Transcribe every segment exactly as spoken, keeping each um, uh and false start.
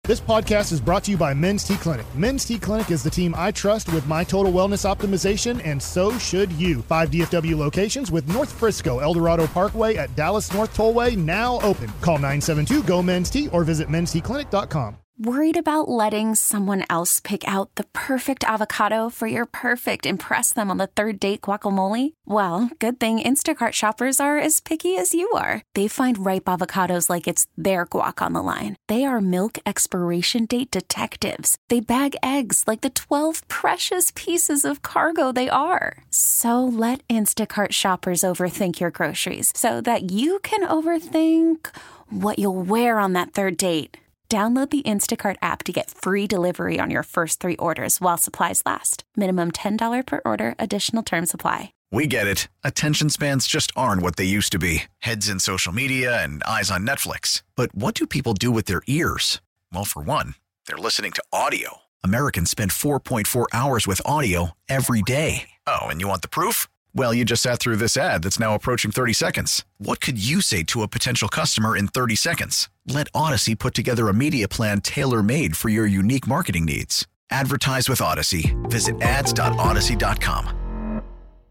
This podcast is brought to you by Men's T Clinic. Men's T Clinic is the team I trust with my total wellness optimization, and so should you. Five D F W locations with North Frisco, El Dorado Parkway at Dallas North Tollway now open. Call nine seven two, G O, men's T or visit men's t clinic dot com. Worried about letting someone else pick out the perfect avocado for your perfect impress them on the third date guacamole? Well, good thing Instacart shoppers are as picky as you are. They find ripe avocados like it's their guac on the line. They are milk expiration date detectives. They bag eggs like the twelve precious pieces of cargo they are. So let Instacart shoppers overthink your groceries so that you can overthink what you'll wear on that third date. Download the Instacart app to get free delivery on your first three orders while supplies last. Minimum ten dollars per order. Additional terms apply. We get it. Attention spans just aren't what they used to be. Heads in social media and eyes on Netflix. But what do people do with their ears? Well, for one, they're listening to audio. Americans spend four point four hours with audio every day. Oh, and you want the proof? Well, you just sat through this ad that's now approaching thirty seconds. What could you say to a potential customer in thirty seconds? Let Odyssey put together a media plan tailor-made for your unique marketing needs. Advertise with Odyssey. Visit ads dot odyssey dot com.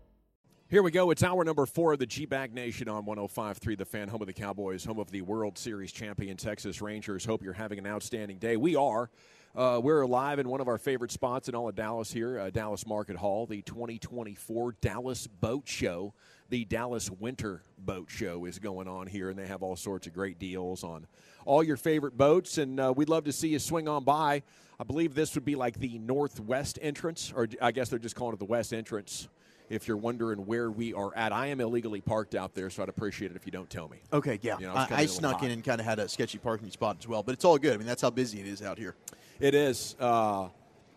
Here we go. It's hour number four of the G-Bag Nation on one oh five point three The Fan, home of the Cowboys, home of the World Series champion Texas Rangers. Hope you're having an outstanding day. We are. Uh, we're live in one of our favorite spots in all of Dallas here, uh, Dallas Market Hall, the twenty twenty-four Dallas Boat Show. The Dallas Winter Boat Show is going on here, and they have all sorts of great deals on all your favorite boats, and uh, we'd love to see you swing on by. I believe this would be like the northwest entrance, or I guess they're just calling it the west entrance, if you're wondering where we are at. I am illegally parked out there, so I'd appreciate it if you don't tell me. Okay, yeah. You know, I, I snuck in and kind of had a sketchy parking spot as well, but it's all good. I mean, that's how busy it is out here. It is. Uh,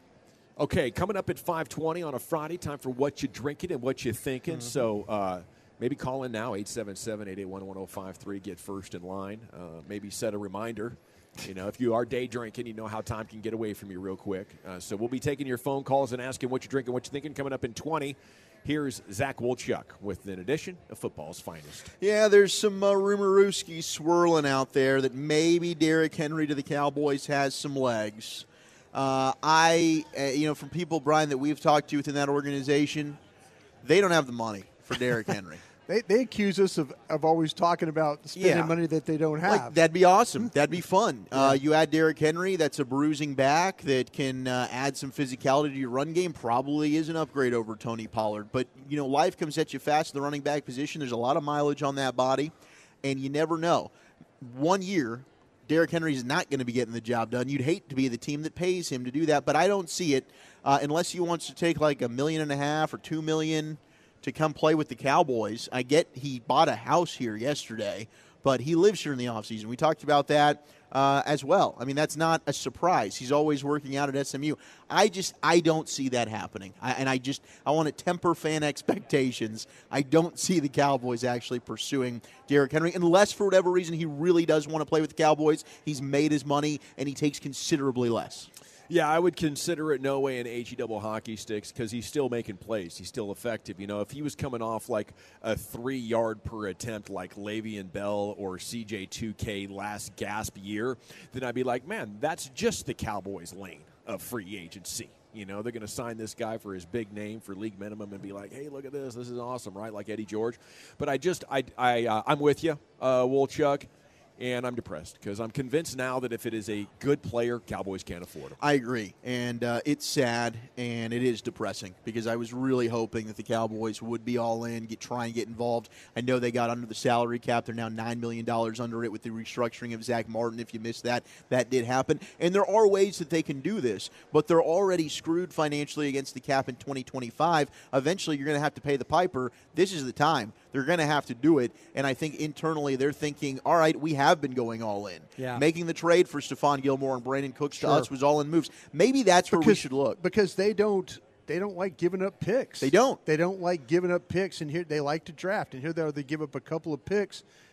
okay, coming up at five twenty on a Friday, time for What You Drinking and What You Thinking. Mm-hmm. So uh, maybe call in now, eight seven seven, eight eight one, one oh five three. Get first in line. Uh, maybe set a reminder. You know, if you are day drinking, you know how time can get away from you real quick. Uh, so we'll be taking your phone calls and asking what you're drinking, what you're thinking. Coming up in twenty. Here's Zach Wolchuk with an edition of football's finest. Yeah, there's some uh, rumorooski swirling out there that maybe Derrick Henry to the Cowboys has some legs. Uh, I, uh, you know, from people, Brian, that we've talked to within that organization, they don't have the money for Derrick Henry. They, they accuse us of, of always talking about spending yeah. money that they don't have. Like, that'd be awesome. That'd be fun. Yeah. Uh, you add Derrick Henry, that's a bruising back that can uh, add some physicality to your run game. Probably is an upgrade over Tony Pollard. But, you know, life comes at you fast in the running back position. There's a lot of mileage on that body, and you never know. One year, Derrick Henry is not going to be getting the job done. You'd hate to be the team that pays him to do that, but I don't see it uh, unless he wants to take like a million and a half or two million to come play with the Cowboys. I get he bought a house here yesterday, but he lives here in the offseason. We talked about that uh, as well. I mean, that's not a surprise. He's always working out at S M U. I just, I don't see that happening. I, and I just, I want to temper fan expectations. I don't see the Cowboys actually pursuing Derrick Henry, unless for whatever reason he really does want to play with the Cowboys. He's made his money, and he takes considerably less. Yeah, I would consider it no way an H E double hockey sticks because he's still making plays. He's still effective. You know, if he was coming off like a three-yard per attempt like Le'Veon Bell or C J two K last gasp year, then I'd be like, man, that's just the Cowboys' lane of free agency. You know, they're going to sign this guy for his big name for league minimum and be like, hey, look at this. This is awesome, right? Like Eddie George. But I just, I, I, uh, I'm with you, uh, Wolchuk. And I'm depressed because I'm convinced now that if it is a good player, Cowboys can't afford him. I agree. And uh, it's sad, and it is depressing because I was really hoping that the Cowboys would be all in, get try and get involved. I know they got under the salary cap. They're now nine million dollars under it with the restructuring of Zach Martin. If you missed that, that did happen. And there are ways that they can do this, but they're already screwed financially against the cap in twenty twenty-five. Eventually, you're going to have to pay the piper. This is the time. They're going to have to do it. And I think internally they're thinking, all right, we have been going all in. Yeah. Making the trade for Stephon Gilmore and Brandon Cooks Sure. to us was all in moves. Maybe that's because, where we should look. Because they don't they don't like giving up picks. They don't. They don't like giving up picks, and here they like to draft. And here they are, they give up a couple of picks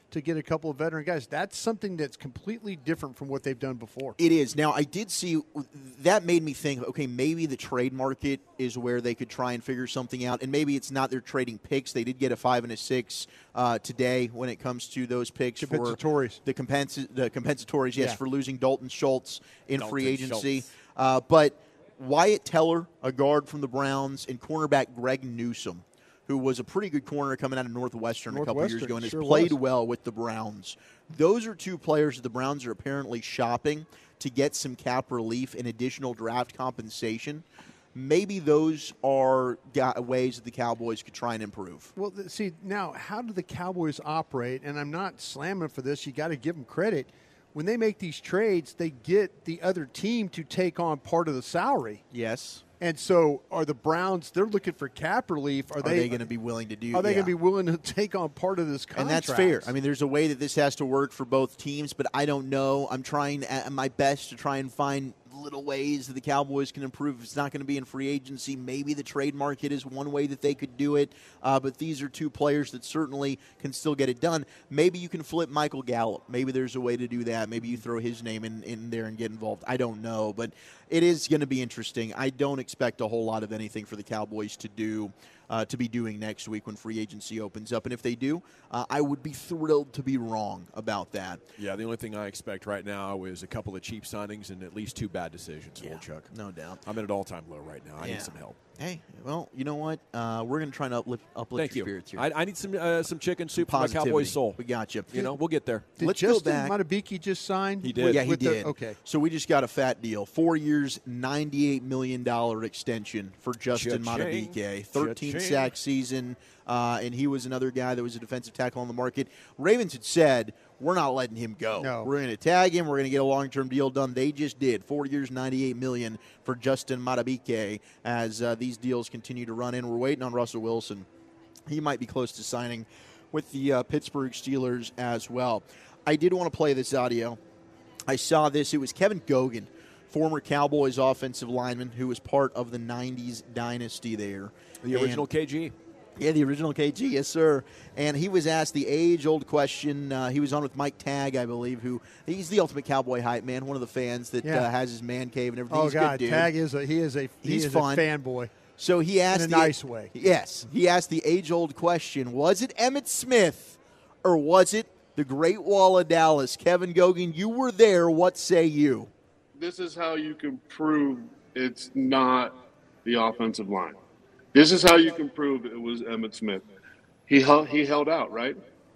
to get a couple of veteran guys. That's something that's completely different from what they've done before. It is. Now, I did see that made me think, okay, maybe the trade market is where they could try and figure something out, and maybe it's not they're trading picks. They did get a five and a six uh, today when it comes to those picks for the, compensa- the compensatories, yes, yeah. for losing Dalton Schultz in Dalton free agency. Schultz. Uh, but Wyatt Teller, a guard from the Browns, and cornerback Greg Newsome, who was a pretty good corner coming out of Northwestern, Northwestern a couple years ago and has sure played was. well with the Browns. Those are two players that the Browns are apparently shopping to get some cap relief and additional draft compensation. Maybe those are ways that the Cowboys could try and improve. Well, see, now, how do the Cowboys operate? And I'm not slamming for this. You got to give them credit. When they make these trades, they get the other team to take on part of the salary. Yes. And so are the Browns, they're looking for cap relief. Are, are they, they going to be willing to do Are they yeah. going to be willing to take on part of this contract? And that's fair. I mean, there's a way that this has to work for both teams, but I don't know. I'm trying my best to try and find little ways that the Cowboys can improve. If it's not going to be in free agency, maybe the trade market is one way that they could do it. Uh, but these are two players that certainly can still get it done. Maybe you can flip Michael Gallup. Maybe there's a way to do that. Maybe you throw his name in, in there and get involved. I don't know. But it is going to be interesting. I don't expect a whole lot of anything for the Cowboys to do. Uh, to be doing next week when free agency opens up. And if they do, uh, I would be thrilled to be wrong about that. Yeah, the only thing I expect right now is a couple of cheap signings and at least two bad decisions, yeah, Chuck. No doubt. I'm at an all-time low right now. I yeah. need some help. Hey, well, you know what? Uh, we're going to try and uplift, uplift Thank your you. spirits here. I, I need some uh, some chicken soup some for my Cowboys soul. We got you. You know, we'll get there. Did Let's Justin go back. Matabiki just sign? He did. Well, yeah, he With did. The, okay. So we just got a fat deal. Four years, ninety-eight million dollars extension for Justin Cha-ching. Matabike. thirteen Cha-ching. sack season, uh, and he was another guy that was a defensive tackle on the market. Ravens had said, we're not letting him go. No. We're going to tag him. We're going to get a long-term deal done. They just did. Four years, ninety-eight million dollars for Justin Matabike as uh, these deals continue to run in. We're waiting on Russell Wilson. He might be close to signing with the uh, Pittsburgh Steelers as well. I did want to play this audio. I saw this. It was Kevin Gogan, former Cowboys offensive lineman who was part of the nineties dynasty there. The original and, K G. Yeah, the original K G, yes, sir. And he was asked the age-old question. Uh, he was on with Mike Tagg, I believe, who he's the ultimate Cowboy hype man, one of the fans that yeah. uh, has his man cave and everything. Oh, he's God, a good dude. Tagg is a, he is a, he he's is fun. a fanboy. So he asked in a the, nice way. Yes, he asked the age-old question: was it Emmitt Smith, or was it the Great Wall of Dallas? Kevin Gogan, you were there. What say you? This is how you can prove it's not the offensive line. This is how you can prove it was Emmitt Smith. He held, he held out, right?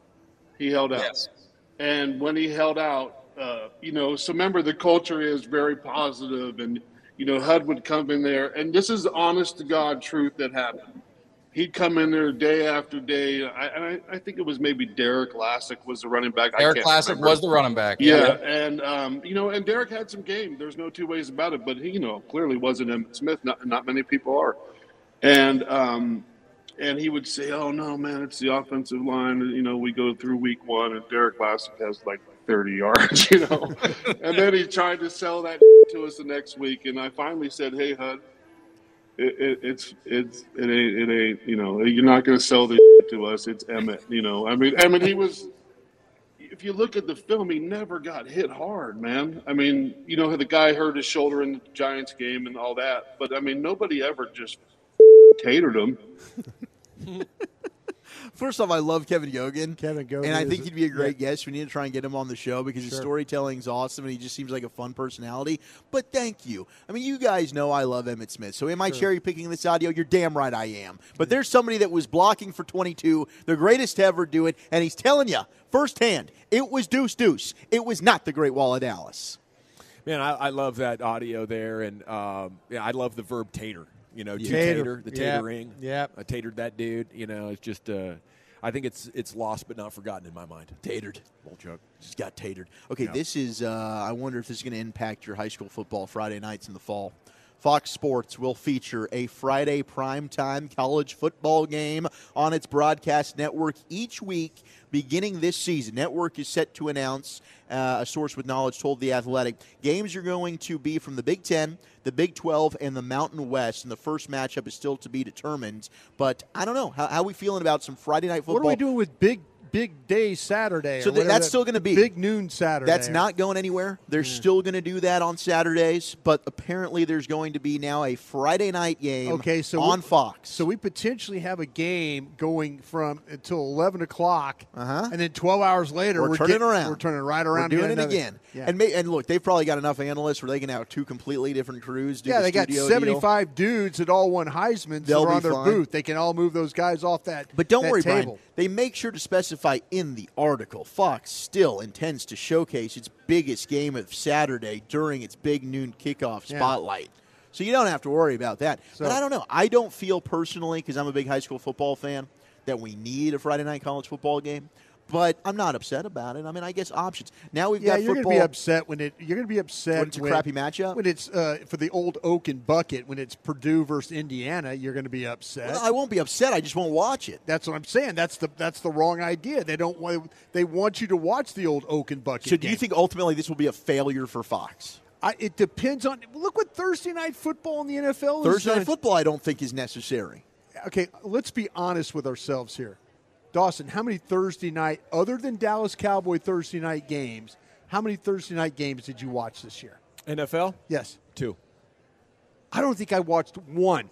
He held out. Yes. And when he held out, uh, you know, so remember the culture is very positive, and, you know, Hud would come in there. And this is the honest to God truth that happened. He'd come in there day after day. I, I, I think it was maybe Derek Lassick was the running back. Derek Lassick was the running back. Yeah, yeah. and, um, you know, and Derek had some game. There's no two ways about it. But he, you know, clearly wasn't Emmitt Smith. Not, not many people are. And, um, And he would say, oh, no, man, it's the offensive line. You know, we go through week one, and Derek Lassick has like thirty yards, you know. And then he tried to sell that to us the next week. And I finally said, hey, Hud, it, it, it's, it's, it ain't, it ain't, you know, you're not going to sell this to us. It's Emmitt, you know. I mean, I mean, he was, if you look at the film, he never got hit hard, man. I mean, you know, the guy hurt his shoulder in the Giants game and all that. But, I mean, nobody ever just tatered him. First off, I love Kevin Gogan. Kevin Gogan. And I think is, he'd be a great yeah. guest. We need to try and get him on the show because sure. his storytelling's awesome and he just seems like a fun personality. But thank you. I mean, you guys know I love Emmitt Smith. So am I sure. cherry picking this audio? You're damn right I am. But there's somebody that was blocking for twenty-two, the greatest to ever do it, and he's telling you firsthand, it was Deuce Deuce. It was not the Great Wall of Dallas. Man, I, I love that audio there, and um, yeah, I love the verb tater. You know, yeah. to tater, tater, the tatering. Yeah, I tatered that dude. You know, it's just, uh, I think it's it's lost but not forgotten in my mind. Tatered. Old Chuck. Just got tatered. Okay, yeah. this is, uh, I wonder if this is going to impact your high school football Friday nights in the fall. Fox Sports will feature a Friday primetime college football game on its broadcast network each week beginning this season. Network is set to announce, uh, a source with knowledge told The Athletic, games are going to be from the Big Ten, the Big twelve, and the Mountain West, and the first matchup is still to be determined. But I don't know. How, how are we feeling about some Friday night football? What are we doing with Big big day Saturday. So or th- that's still going to be big noon Saturday. That's not going anywhere. They're yeah. still going to do that on Saturdays, but apparently there's going to be now a Friday night game okay, so on we, Fox. So we potentially have a game going from until eleven o'clock, uh-huh. and then twelve hours later we're, we're turning getting, around. We're turning right around. We're doing it another, again. Yeah. And may, and look, they've probably got enough analysts where they can have two completely different crews do yeah, the they got studio seventy-five deal. dudes that all won Heisman's They'll that are be on their fine. booth. They can all move those guys off that But don't that worry, table. Brian. They make sure to specify in the article, Fox still intends to showcase its biggest game of Saturday during its big noon kickoff Yeah. spotlight. So you don't have to worry about that. So, but I don't know. I don't feel personally, because I'm a big high school football fan, that we need a Friday night college football game. But I'm not upset about it. I mean, I guess options. Now we've yeah, got you're football. going to be upset when it. You're going to be upset when it's a when, crappy matchup. When it's uh, for the old Oaken bucket. When it's Purdue versus Indiana, you're going to be upset. Well, I won't be upset. I just won't watch it. That's what I'm saying. That's the that's the wrong idea. They don't want. They want you to watch the old Oaken bucket. So do you game. think ultimately this will be a failure for Fox? I, it depends on. Look what Thursday night football in the N F L is. Thursday night football, I don't think is necessary. Okay, let's be honest with ourselves here. Dawson, how many Thursday night, other than Dallas Cowboy Thursday night games, how many Thursday night games did you watch this year? N F L? Yes. Two. I don't think I watched one.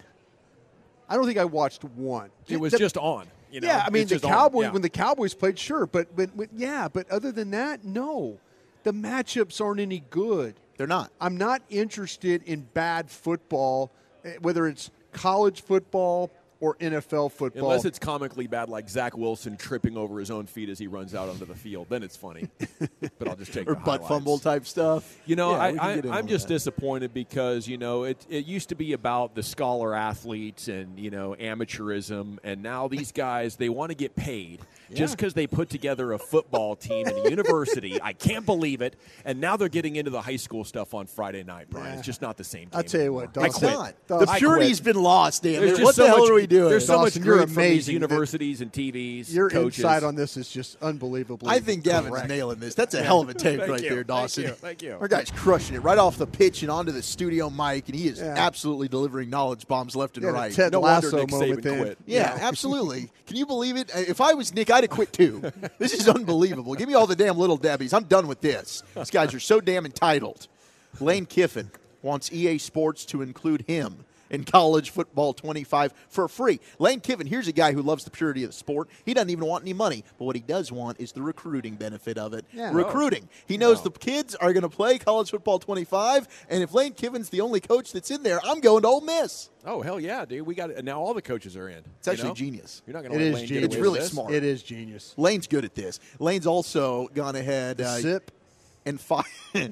I don't think I watched one. It was the, just on. You know? Yeah, I mean, it's the just Cowboys, yeah. when the Cowboys played, sure. But, but, but, yeah, but other than that, no. The matchups aren't any good. They're not. I'm not interested in bad football, whether it's college football or N F L football. Unless it's comically bad, like Zach Wilson tripping over his own feet as he runs out onto the field, then it's funny. But I'll just take or the butt highlights. fumble type stuff. You know, Yeah, we can I, get in I, I'm on just that. disappointed because, you know, it, it used to be about the scholar athletes and, you know, amateurism. And now these guys, they want to get paid Yeah. just because they put together a football team in a university. I can't believe it. And now they're getting into the high school stuff on Friday night, Brian. Yeah. It's just not the same game I'll tell you anymore. what, I It's Dawson, quit. not. Dawson, The I purity's quit. been lost, damn There's it. just What so the hell much, are we doing? There's so Dawson, much you're grief from these amazing. universities and T Vs, Your coaches. insight on this is just unbelievably I think Gavin's correct. nailing this. That's a hell of a tape Thank right you. there, Dawson. Thank you. Thank you. Our guy's crushing it right off the pitch and onto the studio mic, and he is Yeah. absolutely delivering knowledge bombs left and Yeah, the right. Ted No wonder Lasso Nick moment Saban then. quit. Yeah, absolutely. Can you believe it? If I was Nick, I'd have quit too. This is unbelievable. Give me all the damn little Debbies. I'm done with this. These guys are so damn entitled. Lane Kiffin wants E A Sports to include him in College Football twenty-five for free. Lane Kiffin, here's a guy who loves the purity of the sport. He doesn't even want any money, but what he does want is the recruiting benefit of it. Yeah. Recruiting. He knows Oh. the kids are going to play College Football twenty-five, and if Lane Kiffin's the only coach that's in there, I'm going to Ole Miss. Oh, hell yeah, dude. We got it. Now all the coaches are in. It's actually you know? genius. You're not going It to is let Lane genius. get It's away really with this? smart. It is genius. Lane's good at this. Lane's also gone ahead The uh, sip. and fi-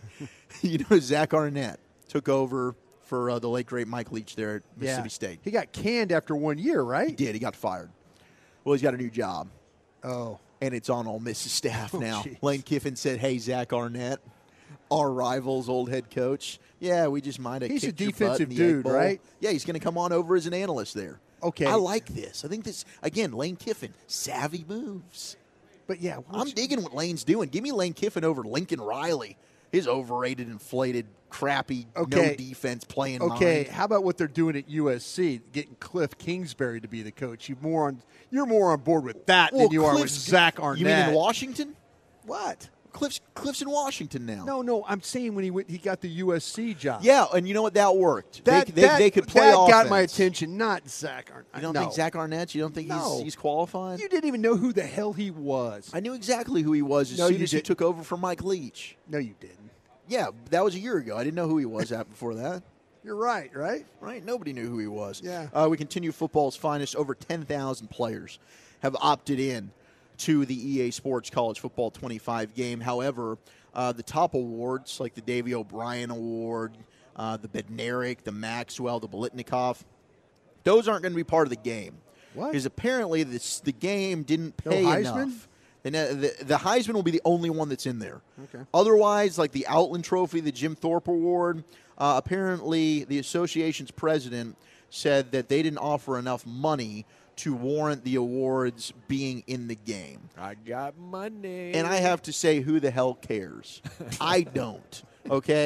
you know, Zach Arnett took over for uh, the late great Mike Leach there at Mississippi Yeah. State. He got canned after one year, right? He did. He got fired. Well, he's got a new job, Oh. and it's on Ole Miss's staff Oh, now. geez. Lane Kiffin said, "Hey, Zach Arnett, our rival's old head coach. Yeah, we just might have He's a kicked your butt defensive in the Egg dude, Bowl." right? Yeah, he's going to come on over as an analyst there. Okay. I like this. I think this again. Lane Kiffin, savvy moves. But, yeah. I'm once- digging what Lane's doing. Give me Lane Kiffin over Lincoln Riley. His overrated, inflated, crappy, Okay. no defense playing Okay, mind. how about what they're doing at U S C, getting Cliff Kingsbury to be the coach? You more on, you're more on board with that Well, than you are with Cliff's- Zach Arnett. You mean in Washington? What? Cliff's, Cliff's in Washington now. No, no, I'm saying when he went, he got the U S C job. Yeah, and you know what? That worked. that, they, they, that, they could play that offense. got my attention, not Zach Arnett. You don't no. think Zach Arnett? You don't think No. he's, he's qualified? You didn't even know who the hell he was. I knew exactly who he was as No, soon you as he didn't. took over from Mike Leach. No, you didn't. Yeah, that was a year ago. I didn't know who he was at before that. You're right, right? Right? Nobody knew who he was. Yeah. Uh, we continue football's finest. Over ten thousand players have opted in to the E A Sports College Football twenty-five game. However, uh, the top awards, like the Davey O'Brien Award, uh, the Bednarik, the Maxwell, the Bolitnikoff, those aren't going to be part of the game. What? Because apparently this, the game didn't No pay Heisman? enough. And uh, the, the Heisman will be the only one that's in there. Okay. Otherwise, like the Outland Trophy, the Jim Thorpe Award, uh, apparently the association's president said that they didn't offer enough money to warrant the awards being in the game. I got money. And I have to say, who the hell cares? I don't. Okay?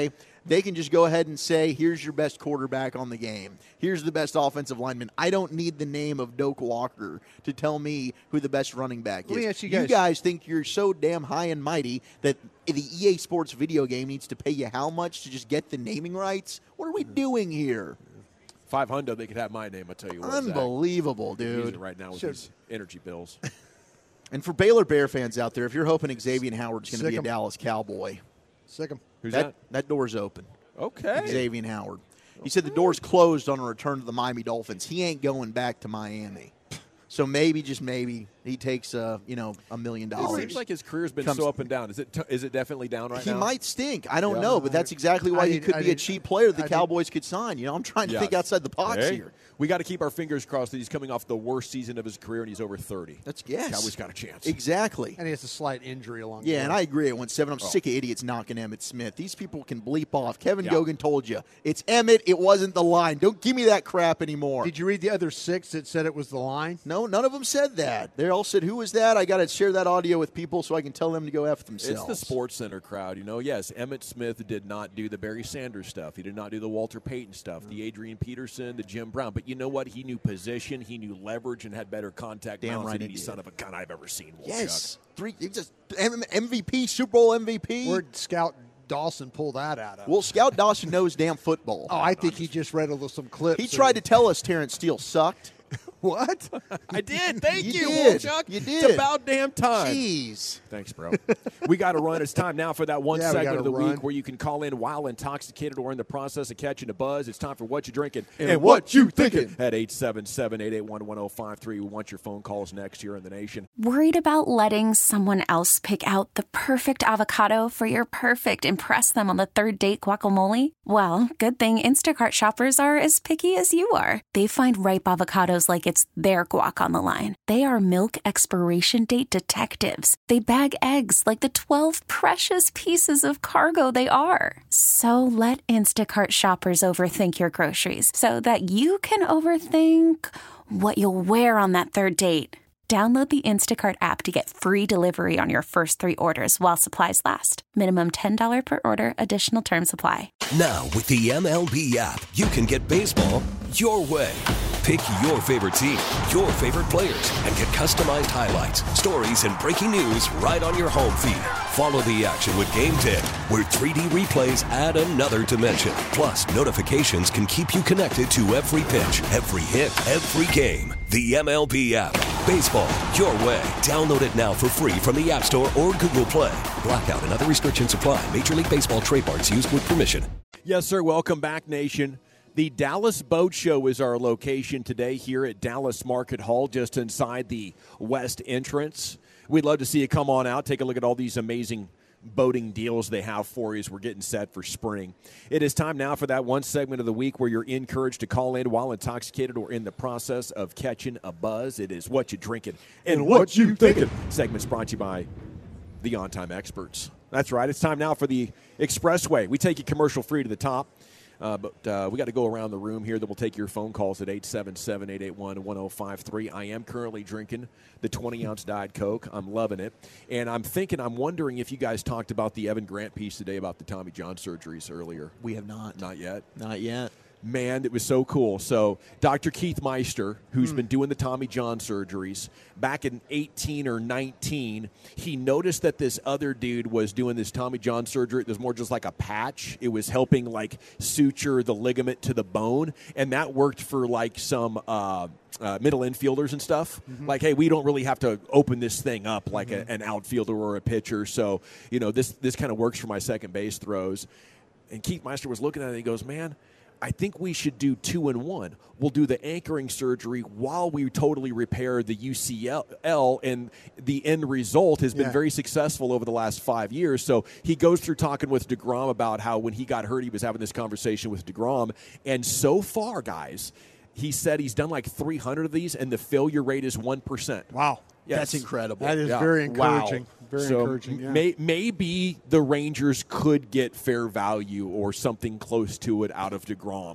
they can just go ahead and say, here's your best quarterback on the game. Here's the best offensive lineman. I don't need the name of Doak Walker to tell me who the best running back is. Let me ask you guys. You guys think you're so damn high and mighty that the E A Sports video game needs to pay you how much to just get the naming rights? What are we doing here? Five hundred, they could have my name. I tell you what, unbelievable, Zach. Using dude. it right now with Sure. these energy bills. And for Baylor Bear fans out there, if you're hoping Xavier Howard's going to Sick be a 'em. Dallas Cowboy, Sick 'em. Who's that, that? that door's open. Okay. Xavier Howard. He said the door's closed on a return to the Miami Dolphins. He ain't going back to Miami. So maybe, just maybe, he takes uh, you know a million It dollars. seems like his career's been Comes- so up and down. Is it t- is it definitely down right He now? might stink. I don't Yeah. know, but that's exactly why I he need- could I be a need- cheap player the I need- Cowboys could sign. You know, I'm trying to Yeah. think outside the box Hey, here. we got to keep our fingers crossed that he's coming off the worst season of his career and he's over thirty. That's yes. Cowboys got a chance. Exactly. And he has a slight injury along Yeah, the and way. I agree at one seven. I'm Oh. sick of idiots knocking Emmett Smith. These people can bleep off. Kevin Yeah. Gogan told you. It's Emmett. It wasn't the line. Don't give me that crap anymore. Did you read the other six that said it was the line? No, none of them said that. They all said, who was that? I got to share that audio with people so I can tell them to go F themselves. It's the Sports Center crowd, you know. Yes, Emmett Smith did not do the Barry Sanders stuff. He did not do the Walter Payton stuff, the Adrian Peterson, the Jim Brown. But you know what? He knew position, he knew leverage, and had better contact Damn balance right than he any did. son of a gun I've ever seen. Wolchuk. Yes. Three, it's just M- MVP, Super Bowl M V P. Where'd Scout Dawson pull that out of? Well, Scout Dawson knows damn football. oh, I think he just read a little, some clips. He tried to tell us Terrence Steele sucked. What? I did. Thank You you, did. Wolchuk. You It's did. about damn time. Jeez. Thanks, bro. We got to run. It's time now for that one Yeah, we segment gotta of the run. week where you can call in while intoxicated or in the process of catching a buzz. It's time for What You Drinking And What You Thinking. at eight seven seven, eight eight one, one oh five three. We want your phone calls next year in the nation. Worried about letting someone else pick out the perfect avocado for your perfect impress them on the third date guacamole? Well, good thing Instacart shoppers are as picky as you are. They find ripe avocados like it's their guac on the line. They are milk expiration date detectives. They bag eggs like the twelve precious pieces of cargo they are. So let Instacart shoppers overthink your groceries so that you can overthink what you'll wear on that third date. Download the Instacart app to get free delivery on your first three orders while supplies last. Minimum ten dollars per order. Additional terms apply. Now, with the M L B app, you can get baseball your way. Pick your favorite team, your favorite players, and get customized highlights, stories, and breaking news right on your home feed. Follow the action with Game Day, where three D replays add another dimension. Plus, notifications can keep you connected to every pitch, every hit, every game. The M L B app. Baseball your way. Download it now for free from the App Store or Google Play. Blackout and other restrictions apply. Major League Baseball trademarks used with permission. Yes, sir. Welcome back, nation. The Dallas Boat Show is our location today here at Dallas Market Hall, just inside the west entrance. We'd love to see you come on out, take a look at all these amazing boating deals they have for you as we're getting set for spring. It is time now for that one segment of the week where you're encouraged to call in while intoxicated or in the process of catching a buzz. It is What You Drinking and What You Thinking. Segment's brought to you by the On Time Experts. That's right. It's time now for the Expressway. We take you commercial free to the top. Uh, but uh, we got to go around the room here. Then we'll take your phone calls at eight seven seven, eight eight one, one oh five three. I am currently drinking the twenty-ounce Diet Coke. I'm loving it. And I'm thinking, I'm wondering if you guys talked about the Evan Grant piece today about the Tommy John surgeries earlier. We have not. Not yet? Not yet. Man, it was so cool. So Doctor Keith Meister, who's Hmm. been doing the Tommy John surgeries, back in eighteen or nineteen, he noticed that this other dude was doing this Tommy John surgery. It was more just like a patch. It was helping like suture the ligament to the bone, and that worked for like some uh, uh, middle infielders and stuff. Mm-hmm. Like, hey, we don't really have to open this thing up like a, an outfielder or a pitcher. So, you know, this this kind of works for my second base throws. And Keith Meister was looking at it and he goes, man, I think we should do two in one. We'll do the anchoring surgery while we totally repair the U C L, and the end result has been Yeah. very successful over the last five years. So he goes through talking with DeGrom about how when he got hurt, he was having this conversation with DeGrom. And so far, guys, he said he's done like three hundred of these, and the failure rate is one percent. Wow. Yes. That's incredible. That is Yeah. very Wow. encouraging. Very so encouraging. Yeah. may, maybe the Rangers could get fair value or something close to it out of DeGrom.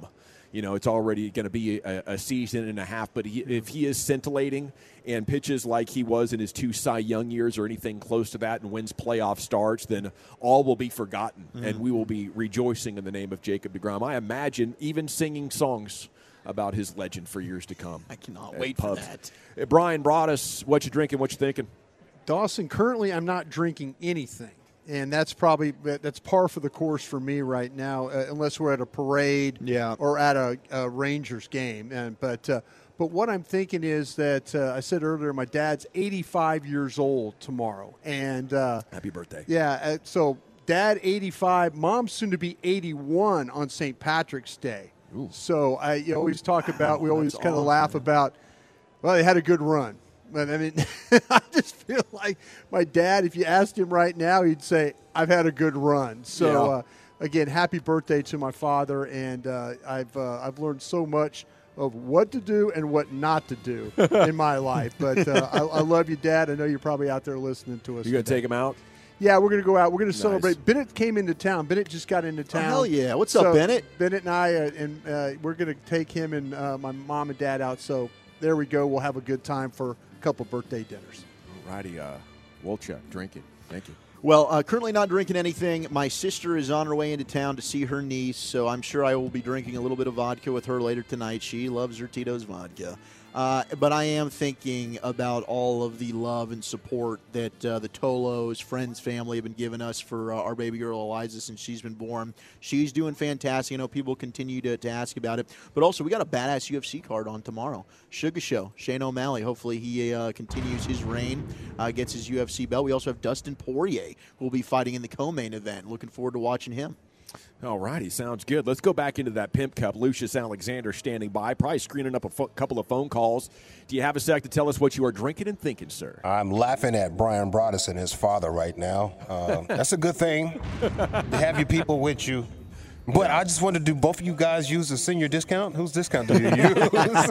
You know, it's already going to be a, a season and a half. But he, if he is scintillating and pitches like he was in his two Cy Young years or anything close to that and wins playoff starts, then all will be forgotten, mm. and we will be rejoicing in the name of Jacob deGrom. I imagine even singing songs about his legend for years to come. I cannot wait pubs. for that. Hey, Brian Broaddus, what you drinking, what you thinking? Dawson, currently I'm not drinking anything. And that's probably that's par for the course for me right now, uh, unless we're at a parade yeah. or at a, a Rangers game. And but uh, but what I'm thinking is that uh, I said earlier, my dad's eighty-five years old tomorrow, and uh, happy birthday. Yeah, uh, so dad eighty-five, mom soon to be eighty-one on Saint Patrick's Day. Ooh. So I you always talk wow, about we always kind of awesome. laugh about. Well, they had a good run. But, I mean, I just feel like my dad, if you asked him right now, he'd say, I've had a good run. So, yeah. uh, again, happy birthday to my father. And uh, I've uh, I've learned so much of what to do and what not to do in my life. But uh, I, I love you, Dad. I know you're probably out there listening to us. You going to take him out? Yeah, we're going to go out. We're going to Nice. celebrate. Bennett came into town. Bennett just got into town. Oh, hell yeah. What's so up, Bennett? Bennett and I, uh, and uh, we're going to take him and uh, my mom and dad out. So there we go. We'll have a good time for couple birthday dinners. All righty, uh, Wolchuk, drinking. Thank you. Well, uh, currently not drinking anything. My sister is on her way into town to see her niece, so I'm sure I will be drinking a little bit of vodka with her later tonight. She loves her Tito's vodka. Uh, but I am thinking about all of the love and support that uh, the Tolos, friends, family have been giving us for uh, our baby girl Eliza since she's been born. She's doing fantastic. I know people continue to, to ask about it. But also, we got a badass U F C card on tomorrow. Sugar Show, Shane O'Malley. Hopefully he uh, continues his reign, uh, gets his U F C belt. We also have Dustin Poirier, who will be fighting in the co-main event. Looking forward to watching him. All righty, sounds good. Let's go back into that Pimp Cup. Lucius Alexander standing by, probably screening up a fo- couple of phone calls. Do you have a sec to tell us what you are drinking and thinking, sir? I'm laughing at Brian Broaddus and his father right now. Um, that's a good thing to have your people with you. But I just wanted to do both of you guys use the senior discount? Whose discount do you use?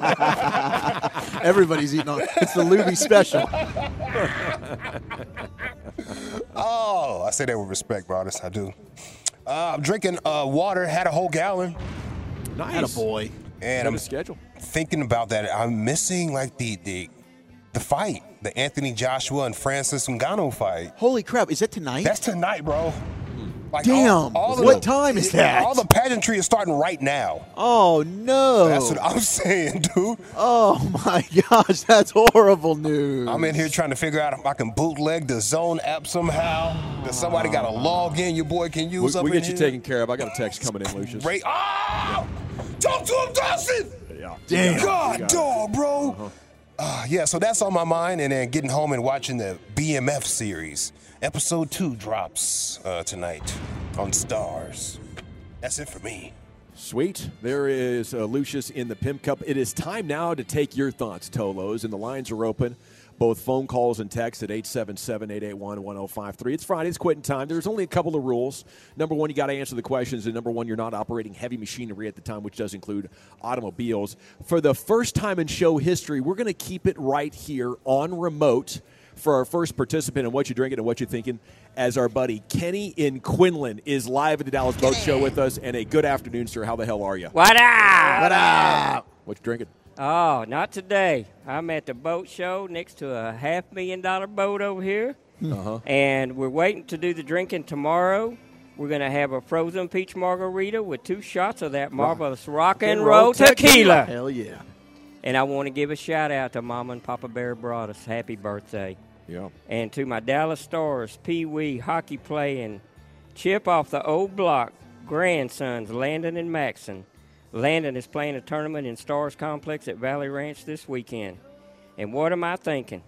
Everybody's eating on it's the Luby special. Oh, I say that with respect, Broaddus. I do. Uh, I'm drinking uh, water, had a whole gallon. Nice. Had a boy. And Got I'm a schedule. thinking about that. I'm missing like the the the fight, the Anthony Joshua and Francis Ngannou fight. Holy crap, is that tonight? That's tonight, bro. Like Damn. all, all what the, time is that? All the pageantry is starting right now. Oh, no. That's what I'm saying, dude. Oh, my gosh. That's horrible news. I'm in here trying to figure out if I can bootleg the Zone app somehow. Does somebody got a login your boy can use We, up we in get here? you taken care of. I got a text coming in, Lucius. Great. Oh! Talk to him, Dawson! Yeah. Damn. God, dog, bro. Uh-huh. Uh, yeah, so that's on my mind, and then getting home and watching the B M F series. Episode two drops uh, tonight on Stars. That's it for me. Sweet. There is uh, Lucius in the Pimp Cup. It is time now to take your thoughts, Tolos, and the lines are open. Both phone calls and texts at eight seven seven, eight eight one, one oh five three. It's Friday. It's quitting time. There's only a couple of rules. Number one, you got to answer the questions. And number one, you're not operating heavy machinery at the time, which does include automobiles. For the first time in show history, we're going to keep it right here on remote for our first participant in What You Drinking and What You Thinking, as our buddy Kenny in Quinlan is live at the Dallas Boat Show with us. And a good afternoon, sir. How the hell are you? What up? What up? What you drinking? Oh, not today. I'm at the boat show next to a half million dollar boat over here. Uh-huh. And we're waiting to do the drinking tomorrow. We're going to have a frozen peach margarita with two shots of that marvelous rock and roll tequila. Hell yeah. And I want to give a shout out to Mama and Papa Bear Broaddus. Happy birthday. Yeah. And to my Dallas Stars, Pee Wee, hockey playing, Chip off the old block, grandsons, Landon and Maxon. Landon is playing a tournament in Stars Complex at Valley Ranch this weekend. And what am I thinking?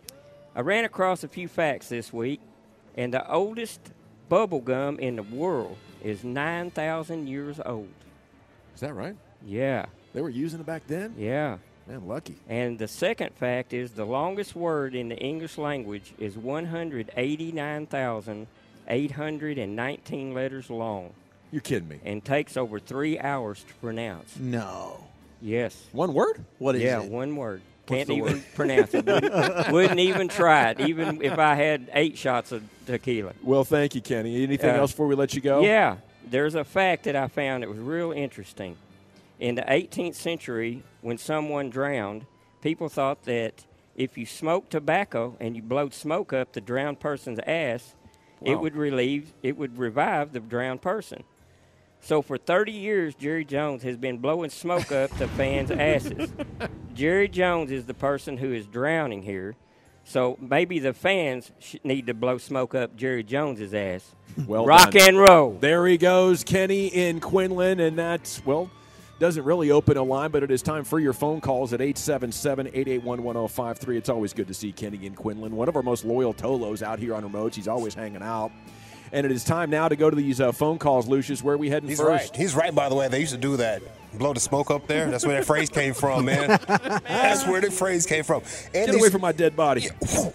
I ran across a few facts this week, and the oldest bubble gum in the world is nine thousand years old. Is that right? Yeah, They were using it back then? yeah. Man, lucky. And the second fact is the longest word in the English language is one hundred eighty-nine thousand eight hundred nineteen letters long You're kidding me. and takes over three hours to pronounce. No. Yes. One word? What is yeah, it? one word. What's Can't the even word? pronounce it. Wouldn't, wouldn't even try it, even if I had eight shots of tequila. Well, thank you, Kenny. Anything Uh, else before we let you go? Yeah, there's a fact that I found that was real interesting. In the eighteenth century, when someone drowned, people thought that if you smoked tobacco and you blowed smoke up the drowned person's ass, wow. it would relieve, it would revive the drowned person. So for thirty years, Jerry Jones has been blowing smoke up the fans' asses. Jerry Jones is the person who is drowning here. So maybe the fans sh- need to blow smoke up Jerry Jones's ass. Well Rock done. and roll. There he goes, Kenny in Quinlan, and that's, well, doesn't really open a line, but it is time for your phone calls at eight seven seven, eight eight one, one oh five three. It's always good to see Kenny in Quinlan, one of our most loyal Tolos out here on remotes. He's always hanging out. And it is time now to go to these uh, phone calls, Lucius. Where are we heading He's first? Right. He's right, by the way. They used to do that. Blow the smoke up there. That's where that phrase came from, man. That's where the phrase came from. And Get away from my dead body.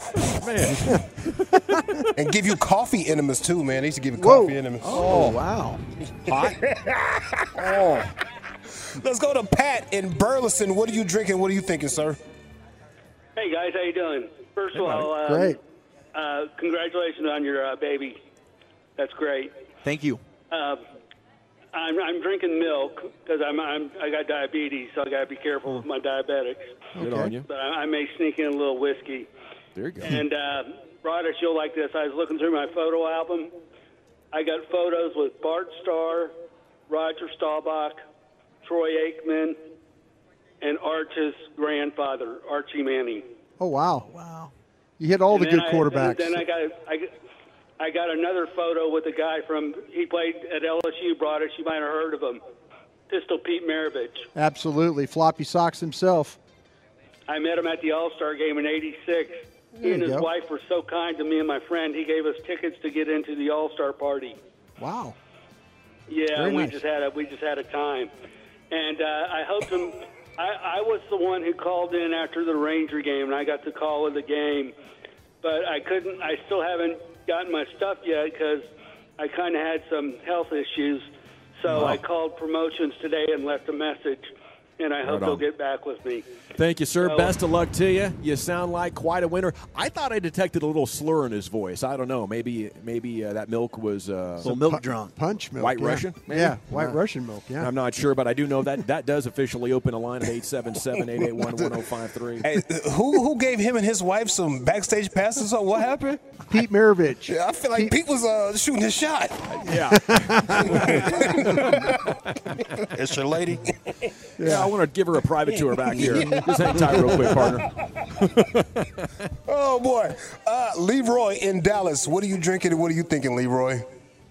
Man. And give you coffee enemas, too, man. They used to give you Whoa. coffee enemas. Oh, wow. Hot. Oh. Let's go to Pat in Burleson. What are you drinking? What are you thinking, sir? Hey, guys. How you doing? First of all, um, Great. Uh, congratulations on your uh, baby. That's great. Thank you. Uh, I'm, I'm drinking milk because I'm, I'm I got diabetes, so I got to be careful with my diabetics. Good on you. But I, I may sneak in a little whiskey. There you go. And uh, Broadus, you'll like this. I was looking through my photo album. I got photos with Bart Starr, Roger Staubach, Troy Aikman, and Arch's grandfather, Archie Manning. Oh, wow. Wow. You hit all And the then good I- quarterbacks. And then I got I, got- I got another photo with a guy from, he played at L S U, Broadus. You might have heard of him, Pistol Pete Maravich. Absolutely. Floppy socks himself. I met him at the All-Star game in eighty-six. There He and you his go. wife were so kind to me and my friend. He gave us tickets to get into the All-Star party. Wow. Yeah, Very we nice. just had a we just had a time, and uh, I hoped him. I, I was the one who called in after the Ranger game, and I got the call of the game, but I couldn't. I still haven't gotten my stuff yet because I kind of had some health issues. So Wow. I called promotions today and left a message, and I hope Right they'll on. get back with me. Thank you, sir. So- Best of luck to you. You sound like quite a winner. I thought I detected a little slur in his voice. I don't know. Maybe maybe uh, that milk was uh, Little milk drunk. Punch milk. White yeah. Russian, maybe? Yeah, White Uh, Russian milk, yeah. I'm not sure, but I do know that that does officially open a line at eight seven seven, eight eight one, one oh five three. Hey, who who gave him and his wife some backstage passes or what happened? Pete Maravich. Yeah, I feel like Pete, was uh, shooting his shot. Yeah. It's your lady. Yeah, I want to give her a private tour back here. Just hang tight real quick, partner. Oh, boy. Uh, Leroy in Dallas. What are you drinking and what are you thinking, Leroy?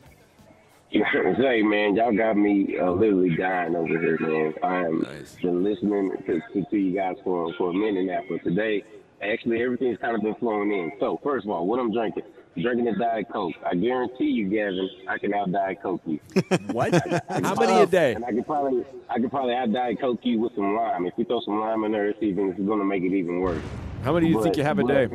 Say, man, y'all got me uh, literally dying over here, man. I am Nice. been listening to, to, to you guys for, for a minute now. But today, actually, everything's kind of been flowing in. So, first of all, what I'm drinking, I'm drinking a Diet Coke. I guarantee you, Gavin, I can out Diet Coke you. What? How many a day? And I could probably, I could probably out Diet Coke you with some lime. If you throw some lime in there, it's even, it's going to make it even worse. How many do you But- think you have a but- day?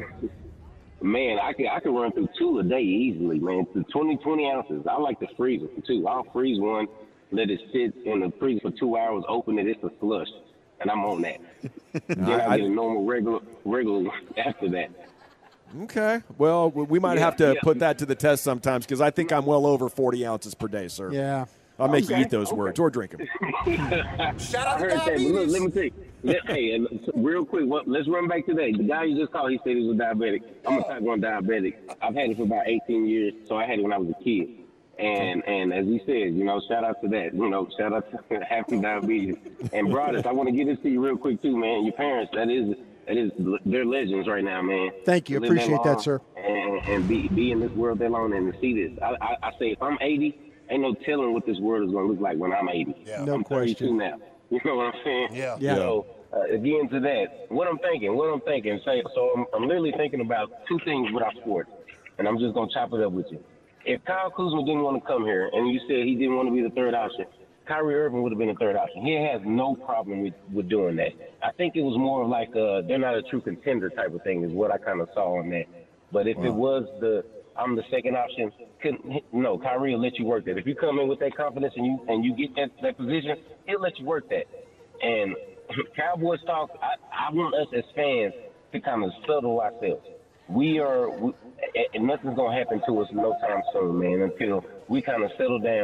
Man, I could I could run through two a day easily, man. To twenty, twenty ounces. I like to freeze it for two. I'll freeze one, let it sit in the freezer for two hours, open it, it's a slush. And I'm on that. Then I, I- get a normal regular regular after that. Okay. Well, we might Yeah, have to yeah. put that to the test sometimes because I think I'm well over forty ounces per day, sir. Yeah. I'll make you Okay, eat those okay. words or drink them. Shout I out to heard that. But diabetes. look, let me tell you. Let, hey, and real quick, what, let's run back to that. The guy you just called, he said he was a diabetic. I'm a type one diabetic. I've had it for about eighteen years, so I had it when I was a kid. And and as he said, you know, shout out to that. You know, shout out to happy diabetes. And Broadus, I want to get this to you real quick too, man. Your parents, that is, that is, they're legends right now, man. Thank you. To live Appreciate that, long sir. And, and be be in this world that long and to see this. I, I, I say if I'm eighty, ain't no telling what this world is going to look like when I'm eighty. Yeah. No I'm thirty-two question. now. You know what I'm saying? Yeah. Yeah. So, uh, again to that, what I'm thinking, what I'm thinking, say, so I'm, I'm literally thinking about two things without sports, and I'm just going to chop it up with you. If Kyle Kuzma didn't want to come here, and you said he didn't want to be the third option, Kyrie Irving would have been the third option. He has no problem with, with doing that. I think it was more of like uh, they're not a true contender type of thing is what I kind of saw on that. But if it was the I'm the second option, couldn't, no, Kyrie will let you work that. If you come in with that confidence and you and you get that, that position, he'll let you work that. And Cowboys talk, I, I want us as fans to kind of settle ourselves. We are, we, and nothing's going to happen to us no time soon, man, until we kind of settle down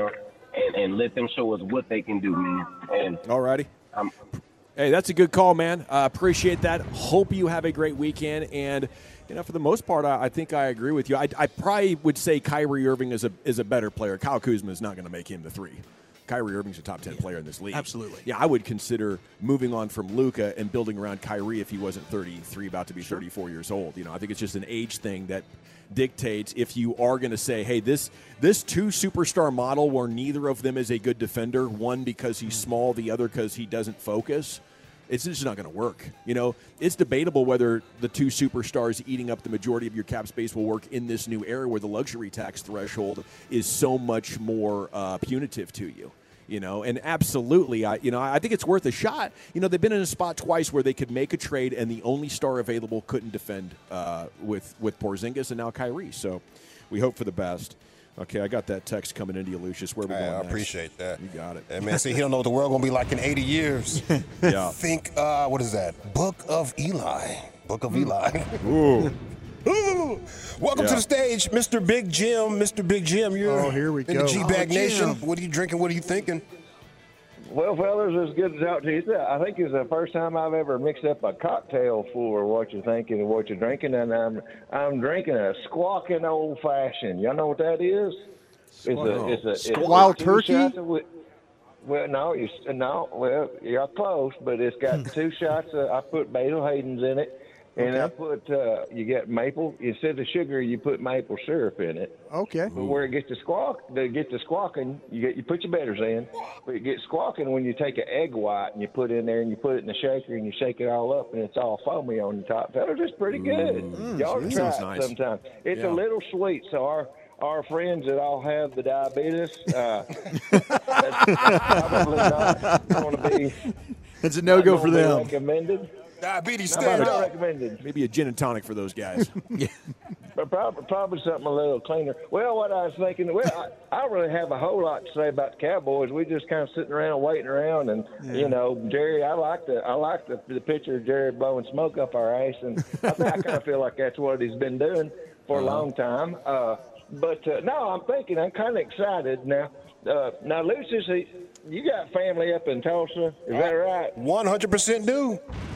and, and let them show us what they can do, man. And all righty. Um, hey, that's a good call, man. Uh, appreciate that. Hope you have a great weekend. And, you know, for the most part, I, I think I agree with you. I, I probably would say Kyrie Irving is a is a better player. Kyle Kuzma is not going to make him the three. Kyrie Irving's a top ten player in this league. Absolutely. Yeah, I would consider moving on from Luka and building around Kyrie if he wasn't thirty-three, about to be sure. thirty-four years old. You know, I think it's just an age thing that dictates if you are going to say, hey, this this two superstar model where neither of them is a good defender, one because he's small, the other because he doesn't focus, it's just not going to work. You know, it's debatable whether the two superstars eating up the majority of your cap space will work in this new era where the luxury tax threshold is so much more uh, punitive to you. You know, and absolutely, I you know, I think it's worth a shot. You know, they've been in a spot twice where they could make a trade, and the only star available couldn't defend uh, with with Porzingis and now Kyrie. So, we hope for the best. Okay, I got that text coming into you, Lucius. Where are we hey, going I next? appreciate that. You got it. Hey, man, see, he don't know what the world going to be like in eighty years. Yeah. Think, uh, what is that? Book of Eli. Book of Eli. Ooh. Ooh. Welcome Yeah. to the stage, Mister Big Jim. Mister Big Jim, you're Oh, here we in go. the G-Bag Oh, Nation. Jim. What are you drinking? What are you thinking? Well, fellas, it's good to talk to you. I think it's the first time I've ever mixed up a cocktail for what you're thinking and what you're drinking, and I'm I'm drinking a squawking old fashioned. Y'all know what that is? It's a it's a it's Wild two turkey? shots of whi- Well, no, you no. Well, you're close, but it's got two shots. Of, I put Basil Hayden's in it, and I put uh, you get maple instead of sugar. You put maple syrup in it. Okay. But where it gets to squawk, to get to squawking, you get you put your bitters in. But it gets squawking when you take an egg white and you put it in there and you put it in the shaker and you shake it all up and it's all foamy on the top. Fellas, it's pretty good. Mm, Y'all that try sounds it nice. sometime. It's Yeah. a little sweet, so our our friends that all have the diabetes, uh, that's probably not going to be. It's a no-go not for gonna be them. Recommended. Diabetes, Not stand up. recommended. Maybe a gin and tonic for those guys. Yeah. But probably, probably something a little cleaner. Well, what I was thinking, well, I, I don't really have a whole lot to say about the Cowboys. We just kind of sitting around waiting around, and you know, Jerry, I like the I like the, the picture of Jerry blowing smoke up our ass, and I, think I kind of feel like that's what he's been doing for a long time. Uh, but uh, no, I'm thinking I'm kind of excited now. Uh, now, Lucius, he, you got family up in Tulsa, is that right? one hundred percent do.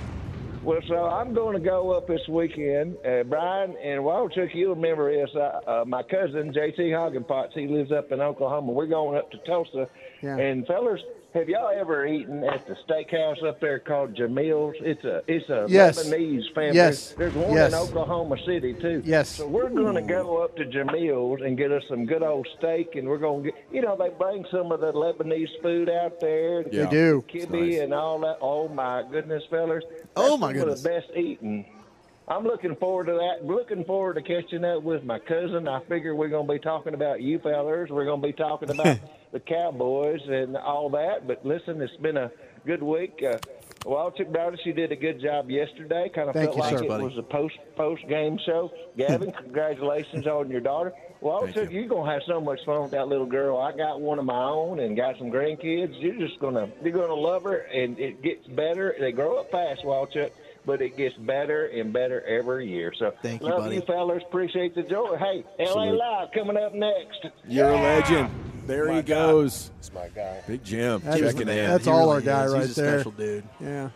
Well, so I'm going to go up this weekend. Uh, Brian and Walchuk, you'll remember this. Uh, uh, my cousin, J T Hoggenpotts, he lives up in Oklahoma. We're going up to Tulsa. Yeah. And, fellas, have y'all ever eaten at the steakhouse up there called Jamil's? It's a it's a Yes. Lebanese family. Yes. There's, there's one Yes. in Oklahoma City, too. Yes. So we're going to go up to Jamil's and get us some good old steak. And we're going to get, you know, they bring some of the Lebanese food out there. They Yeah. do. Kibbe nice. and all that. Oh, my goodness, fellas. Oh, That's my some goodness. of the best eating. I'm looking forward to that. Looking forward to catching up with my cousin. I figure we're going to be talking about you fellers. We're going to be talking about the Cowboys and all that. But listen, it's been a good week. Uh, Walchuk Brothers, you did a good job yesterday. Kind of Thank felt you, like sir, it buddy. was a post post game show. Gavin, congratulations on your daughter. Walchuk, you. you're gonna have so much fun with that little girl. I got one of my own and got some grandkids. You're just gonna you're gonna love her, and it gets better. They grow up fast, Walchuk, but it gets better and better every year. So Thank you, love buddy. you, fellas. Appreciate the joy. Hey, L A Salute. Live coming up next. You're a legend. There My he guy. goes. That's my guy. Big Jim That is- checking in. that's He all really our guy is. right He's a there. special dude. Yeah.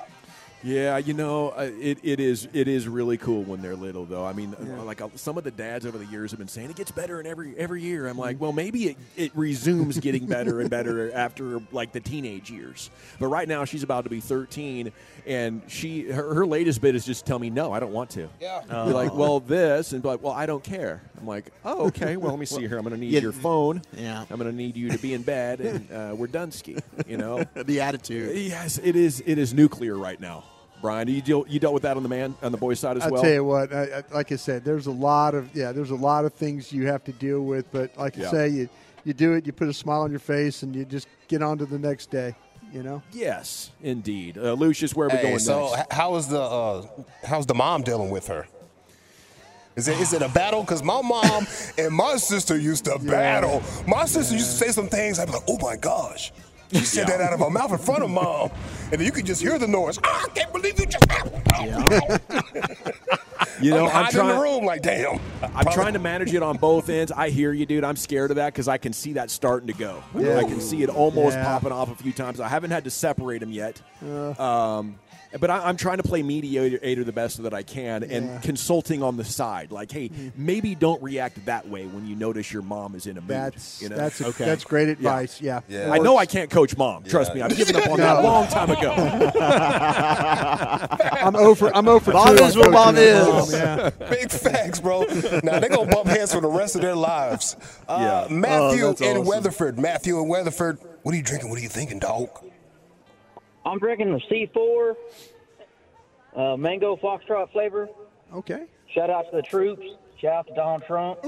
Yeah, you know, uh, it, it is it is really cool when they're little, though. I mean, uh, like uh, some of the dads over the years have been saying it gets better in every every year. I'm like, well, maybe it, it resumes getting better and better after like the teenage years. But right now, she's about to be thirteen, and she her, her latest bit is just tell me no, I don't want to. Yeah. Be like, well, this, and be like, well, I don't care. I'm like, oh, okay. Well, let me see here. I'm going to need Yeah. your phone. Yeah. I'm going to need you to be in bed, and uh, we're done ski. You know. The attitude. Yes, it is. It is nuclear right now. Brian, you deal, you dealt with that on the man on the boys' side as I'll well. tell you what, I, I, like I said, there's a lot of yeah, there's a lot of things you have to deal with. But like Yeah. I say, you you do it, you put a smile on your face, and you just get on to the next day. You know. Yes, indeed. Uh, Lucius, where are we Hey, going so next? h- how is the uh, how's the mom dealing with her? Is it is it a battle? Because my mom and my sister used to battle. My sister used to say some things. I'd be like, oh my gosh. She said Yeah. that out of her mouth in front of mom, and then you could just hear the noise. Ah, I can't believe you just. You know, I'm, I'm hiding trying in the room like, damn. I'm trying to manage it on both ends. I hear you, dude. I'm scared of that because I can see that starting to go. Yeah. I can see it almost Yeah. popping off a few times. I haven't had to separate them yet. Uh. Um, but I, I'm trying to play mediator the best that I can and Yeah. consulting on the side. Like, hey, maybe don't react that way when you notice your mom is in a mood. That's you know? that's a, that's great advice. Yeah, Yeah. I know I can't coach mom. Trust me. I've given up on that a long time ago. I'm over. I'm over. Mom two is on what mom coaching my is. mom, yeah. Big facts, bro. Now they're gonna bump heads for the rest of their lives. Uh, Yeah. Matthew Oh, that's in awesome. Weatherford. Matthew in Weatherford. What are you drinking? What are you thinking, dog? I'm drinking the C four uh, mango foxtrot flavor. Okay. Shout out to the troops. Shout out to Donald Trump.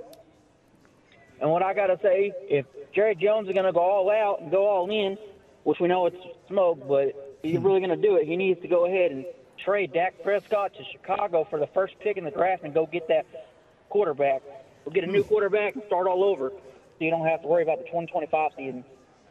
And what I got to say, if Jerry Jones is going to go all out and go all in, which we know it's smoke, but if he's really going to do it, he needs to go ahead and trade Dak Prescott to Chicago for the first pick in the draft and go get that quarterback. We'll get a new quarterback and start all over so you don't have to worry about the twenty twenty-five season.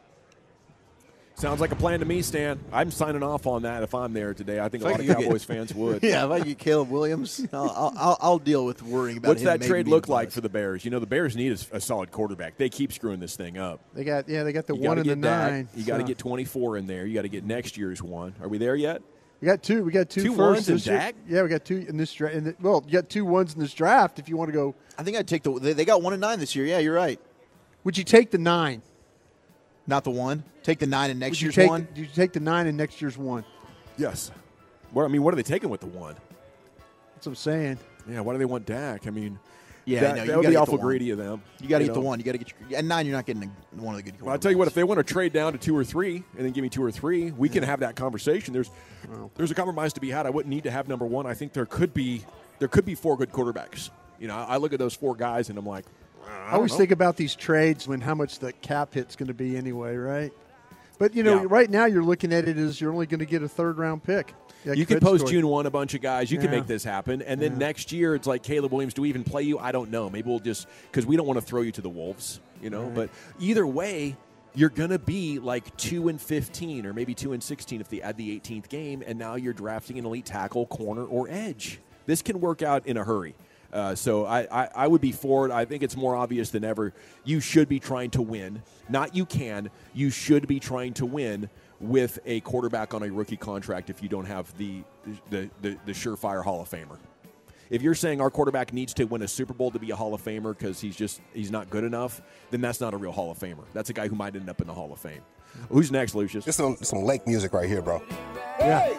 Sounds like a plan to me, Stan. I'm signing off on that if I'm there today. I think a If I lot of could get- Cowboys fans would. Yeah, if I get Caleb Williams, I'll, I'll, I'll deal with worrying about What's him that making trade me look the like buzz. for the Bears? You know, the Bears need a, a solid quarterback. They keep screwing this thing up. They got yeah. They got the You one gotta and the get Dak. nine. You got to so. get twenty-four in there. You got to get next year's one. Are we there yet? We got two. We got two, Two firsts ones in this year. Dak? Yeah, we got two in this draft. Well, you got two ones in this draft. If you want to go, I think I'd take the. They, they got one and nine this year. Yeah, you're right. would you take the nine? Not the one. Take the nine and next Would you year's take, one. Did you take the nine and next year's one? Yes. What I mean, what are they taking with the one? That's what I'm saying. Yeah, why do they want Dak? I mean, Yeah, that, no, you that would gotta be get awful the one. greedy of them. You got to get know? the one. You got to get your. And nine, you're not getting a, one of the good. Well, I'll tell you what, if they want to trade down to two or three and then give me two or three, we can have that conversation. There's there's a compromise to be had. I wouldn't need to have number one. I think there could be there could be four good quarterbacks. You know, I look at those four guys and I'm like, I, I always don't know. think about these trades when how much the cap hit's going to be anyway, right? But you know, Yeah. right now you're looking at it as you're only going to get a third round pick. Like you can Fitz post story. June one a bunch of guys. You can Yeah. make this happen. And then Yeah. next year, it's like, Caleb Williams, do we even play you? I don't know. Maybe we'll just – because we don't want to throw you to the Wolves, you know. Right. But either way, you're going to be like two and fifteen or maybe two and sixteen if they add the eighteenth game, and now you're drafting an elite tackle, corner, or edge. This can work out in a hurry. Uh, so I, I, I would be for it. I think it's more obvious than ever. You should be trying to win. Not you can. You should be trying to win with a quarterback on a rookie contract if you don't have the the, the, the surefire Hall of Famer. If you're saying our quarterback needs to win a Super Bowl to be a Hall of Famer because he's just he's not good enough, then that's not a real Hall of Famer. That's a guy who might end up in the Hall of Fame. Who's next, Lucius? Just some, some lake music right here, bro. Yeah.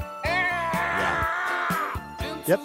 Yep.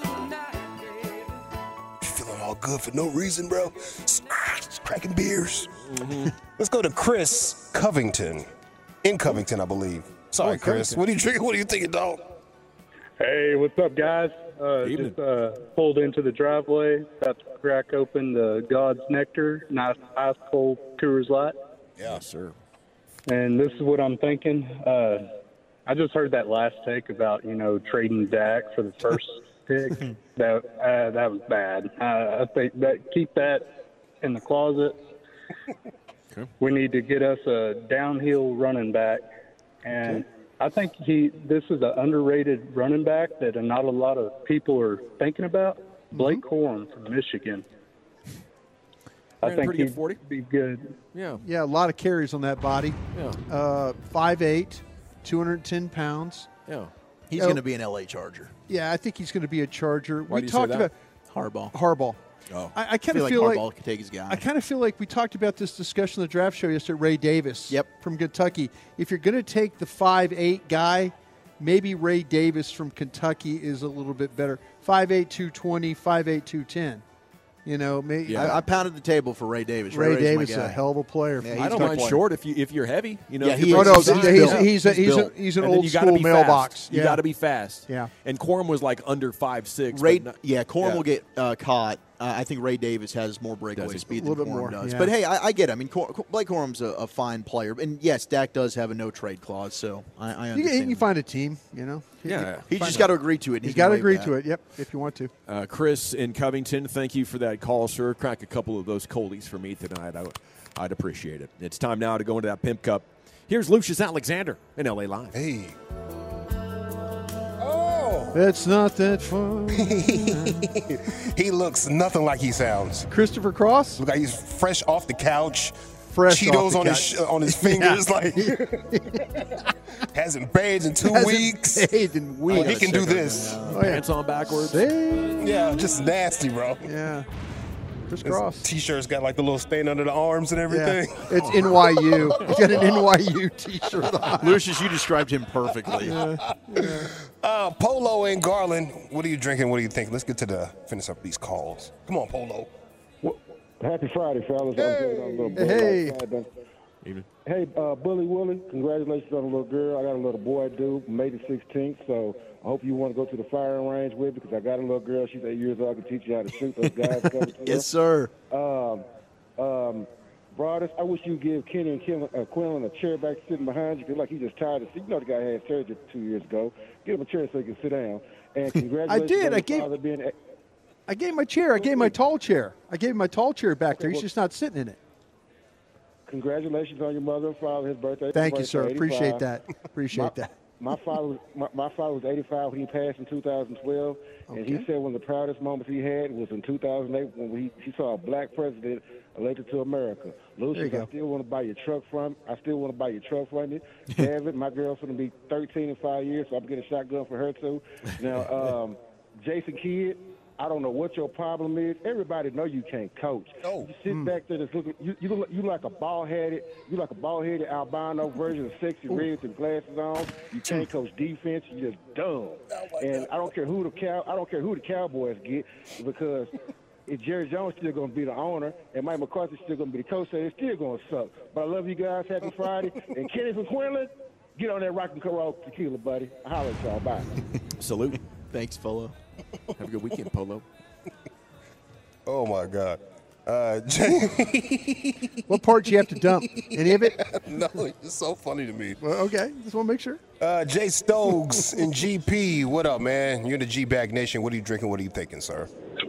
Feeling all good for no reason, bro. Just cracking beers. Let's go to Chris Covington. In Covington, I believe. Sorry, Oh, Chris. Covington. What are you drinking? What are you thinking, dog? Hey, what's up, guys? Uh, just uh, pulled into the driveway, about to crack open the God's Nectar, nice ice cold Coors Light. Yeah, sir. And this is what I'm thinking. Uh, I just heard that last take about, you know, trading Dak for the first pick. That uh, that was bad. Uh, I think that keep that in the closet. Okay. We need to get us a downhill running back, and Okay. I think he. This is an underrated running back that not a lot of people are thinking about. Blake Corum from Michigan. I Ran a think pretty good he'd forty. be good. Yeah. Yeah, a lot of carries on that body. Yeah. Uh, five eight, two hundred ten pounds. Yeah. He's Oh, going to be an L A Charger. Yeah, I think he's going to be a Charger. Why we do you say talked that? about Harbaugh. Harbaugh. Oh. I, I kind feel of like feel like, Harbaugh could take his guy. I kind of feel like we talked about this discussion on the draft show yesterday. Ray Davis. Yep. From Kentucky. If you're going to take the five eight guy, maybe Ray Davis from Kentucky is a little bit better. five eight, two twenty, five eight, two ten. You know, maybe I, I pounded the table for Ray Davis. Ray Ray's my Davis is guy. a hell of a player. Yeah, he's I don't a mind player. short if you if you're heavy. You know, Yeah, if he you're is. Oh, no, pretty he's, size he's, built. he's, a, He's he's, a, built. he's an And then old you gotta school be mailbox. Fast. You Yeah. got to be fast. Yeah. And Corum was like under five six. Ray, but not, yeah, Corum yeah. will get uh, caught. Uh, I think Ray Davis has more breakaway Does he? speed A than little bit Corum more, does. yeah. But hey, I, I get it. I mean, Cor- Cor- Blake Corum's a, a fine player, and yes, Dak does have a no trade clause, so I, I You, understand. you find a team, you know. Yeah. He's just got to agree to it. and He's he can got to waive agree that. to it. Yep, if you want to. Uh, Chris in Covington, thank you for that call, sir. Crack a couple of those coldies for me tonight. I, I'd appreciate it. It's time now to go into that Pimp Cup. Here's Lucius Alexander in L A Live. Hey. Oh. It's not that fun. He looks nothing like he sounds. Christopher Cross? Look like he's fresh off the couch. Fresh Cheetos off the on couch. his on his fingers, like hasn't bathed in two Hasn't weeks. bathed in Oh, weeks. he can do this. Oh, yeah. Pants on backwards. See? Yeah, just nasty, bro. Yeah. Chris His Cross. T-shirt's got like the little stain under the arms and everything. Yeah. It's N Y U. He's got an N Y U T-shirt on. Lucius, you described him perfectly. Yeah. Yeah. Uh, Polo and Garland, what are you drinking? What do you think? Let's get to the finish up these calls. Come on, Polo. Happy Friday, fellas. Hey. I'm good on a little boy. Hey. outside. Evening. Hey, uh, Bully Wooly, congratulations on a little girl. I got a little boy due May the sixteenth, so I hope you want to go to the firing range with because I got a little girl. She's eight years old. I can teach you how to shoot those guys. coming to Yes, her. sir. Um, um, Broadus, I wish you'd give Kenny and Quinlan, uh, Quinlan a chair back sitting behind you. Feel like he's just tired of sitting. You know the guy had surgery two years ago. Give him a chair so he can sit down. And congratulations did. on I your gave- father being a- I gave him my chair. I gave him my tall chair. I gave him my tall chair back there. He's just not sitting in it. Congratulations on your mother and father, his birthday. Thank you, His sir. birthday, Appreciate eighty-five. that. Appreciate my, that. My father, was, my, my father was eighty-five when he passed in two thousand twelve, and he Okay. said one of the proudest moments he had was in two thousand eight when he, he saw a black president elected to America. Lucius, There you I go. still want to buy your truck from. I still want to buy your truck from you. David, my girl's going to be thirteen in five years, so I'm getting a shotgun for her too. Now, um, Jason Kidd. I don't know what your problem is. Everybody know you can't coach. Oh. You sit back there, just looking, you, you, look, you like a bald-headed, you like a bald-headed albino version of Sexy Red with them glasses on. You can't coach defense. You just dumb. And I don't care who the cow, I don't care who the Cowboys get because if Jerry Jones still going to be the owner and Mike McCarthy's still going to be the coach, so it's still going to suck. But I love you guys. Happy Friday. And Kenny from Quinlan, get on that rock and roll tequila, buddy. I'll holler at y'all. Bye. Salute. Thanks, Polo. Have a good weekend, Polo. Oh my God. Uh, Jay. What part do you have to dump? Any of it? No, it's so funny to me. Well, okay. Just want to make sure. Uh, Jay Stokes in G P. What up, man? You're in the G-Bag Nation. What are you drinking? What are you thinking, sir?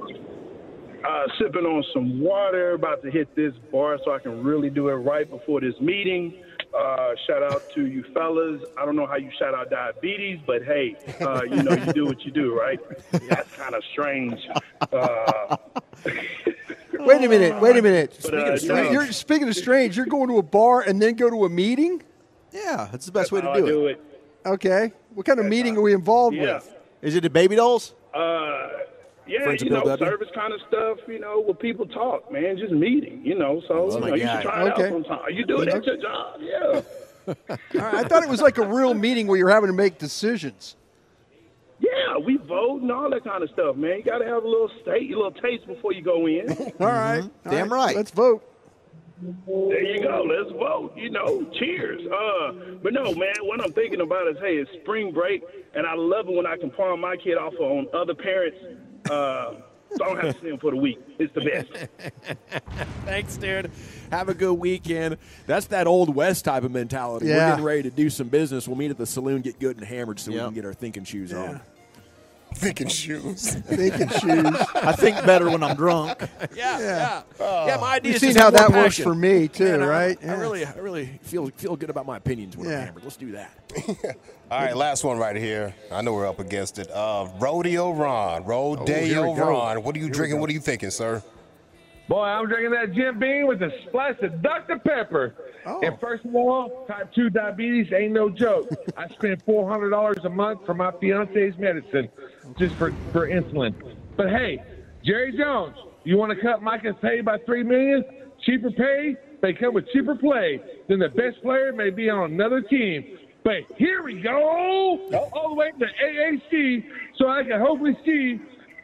Uh, sipping on some water, about to hit this bar so I can really do it right before this meeting. Uh, shout out to you fellas. I don't know how you shout out diabetes, but hey, uh, you know you do what you do, right? That's kind of strange. Uh, Wait a minute. Wait a minute. But, uh, Speaking of, no. you're speaking of strange. You're going to a bar and then go to a meeting? Yeah, that's the best way to how I do, do it. it. Okay. What kind of meeting are we involved Yeah. with? Is it the baby dolls? Uh, yeah, Friends you of know, Bill W? service kind of stuff, you know, where people talk, man, just meeting, you know, so That's you, my know, you guy. should try it Okay. out sometime. You do it at your job, yeah. All right, I thought it was like a real meeting where you're having to make decisions. Yeah, we vote and all that kind of stuff, man. You got to have a little state, a little taste before you go in. All right. All Damn right. Let's vote. There you go. Let's vote. You know, cheers. Uh, but no, man, what I'm thinking about is, hey, it's spring break, and I love it when I can pawn my kid off on other parents. Uh, so I don't have to see them for the week. It's the best. Thanks, dude. Have a good weekend. That's that old West type of mentality. We're Yeah. getting ready to do some business. We'll meet at the saloon, get good and hammered so we Yep. can get our thinking shoes on. Thinking shoes. Thinking shoes. I think better when I'm drunk. Yeah, yeah. Yeah. Yeah, my idea You've is seen just how have more that works passion. for me, too, Man, I- right? I, Yeah. really, I really feel feel good about my opinions when Yeah. I'm hammered. Let's do that. All right, last one right here. I know we're up against it. Uh, Rodeo Ron. Oh, here Rodeo we go. Ron. What are you Here we drinking? go. What are you thinking, sir? Boy, I'm drinking that Jim Beam with a splash of Doctor Pepper. Oh. And first of all, type two diabetes ain't no joke. I spend four hundred dollars a month for my fiance's medicine just for, for insulin. But hey, Jerry Jones, you want to cut Micah's pay by three million dollars? Cheaper pay, they come with cheaper play. Then the best player may be on another team. But here we go, all the way to A A C, so I can hopefully see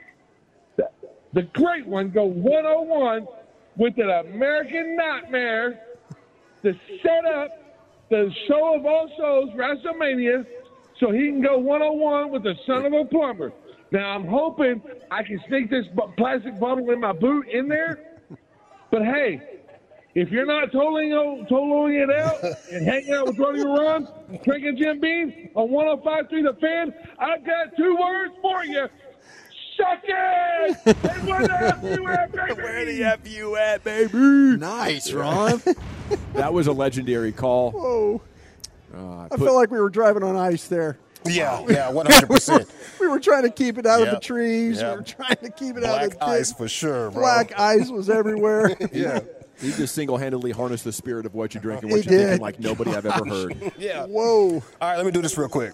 the, the great one go one oh one with an American Nightmare to set up the show of all shows, WrestleMania, so he can go one oh one with the son of a plumber. Now, I'm hoping I can sneak this bu- plastic bubble in my boot in there. But, hey, if you're not totally, totally it out and hanging out with Rodeo Ron, drinking Jim Beam on one oh five point three The Fan, I've got two words for you. Suck it! And where the F you at, baby? Where the F you at, baby? Nice, Ron. That was a legendary call. Whoa. Uh, I put- felt like we were driving on ice there. Yeah, yeah, one hundred percent. We were trying to keep it out Yep. of the trees. Yep. We were trying to keep it Black out of the ice for sure, bro. Black ice was everywhere. Yeah. He just single-handedly harnessed the spirit of what you drink and He what you're thinking did. like nobody I've ever heard. Yeah. Whoa. All right, let me do this real quick.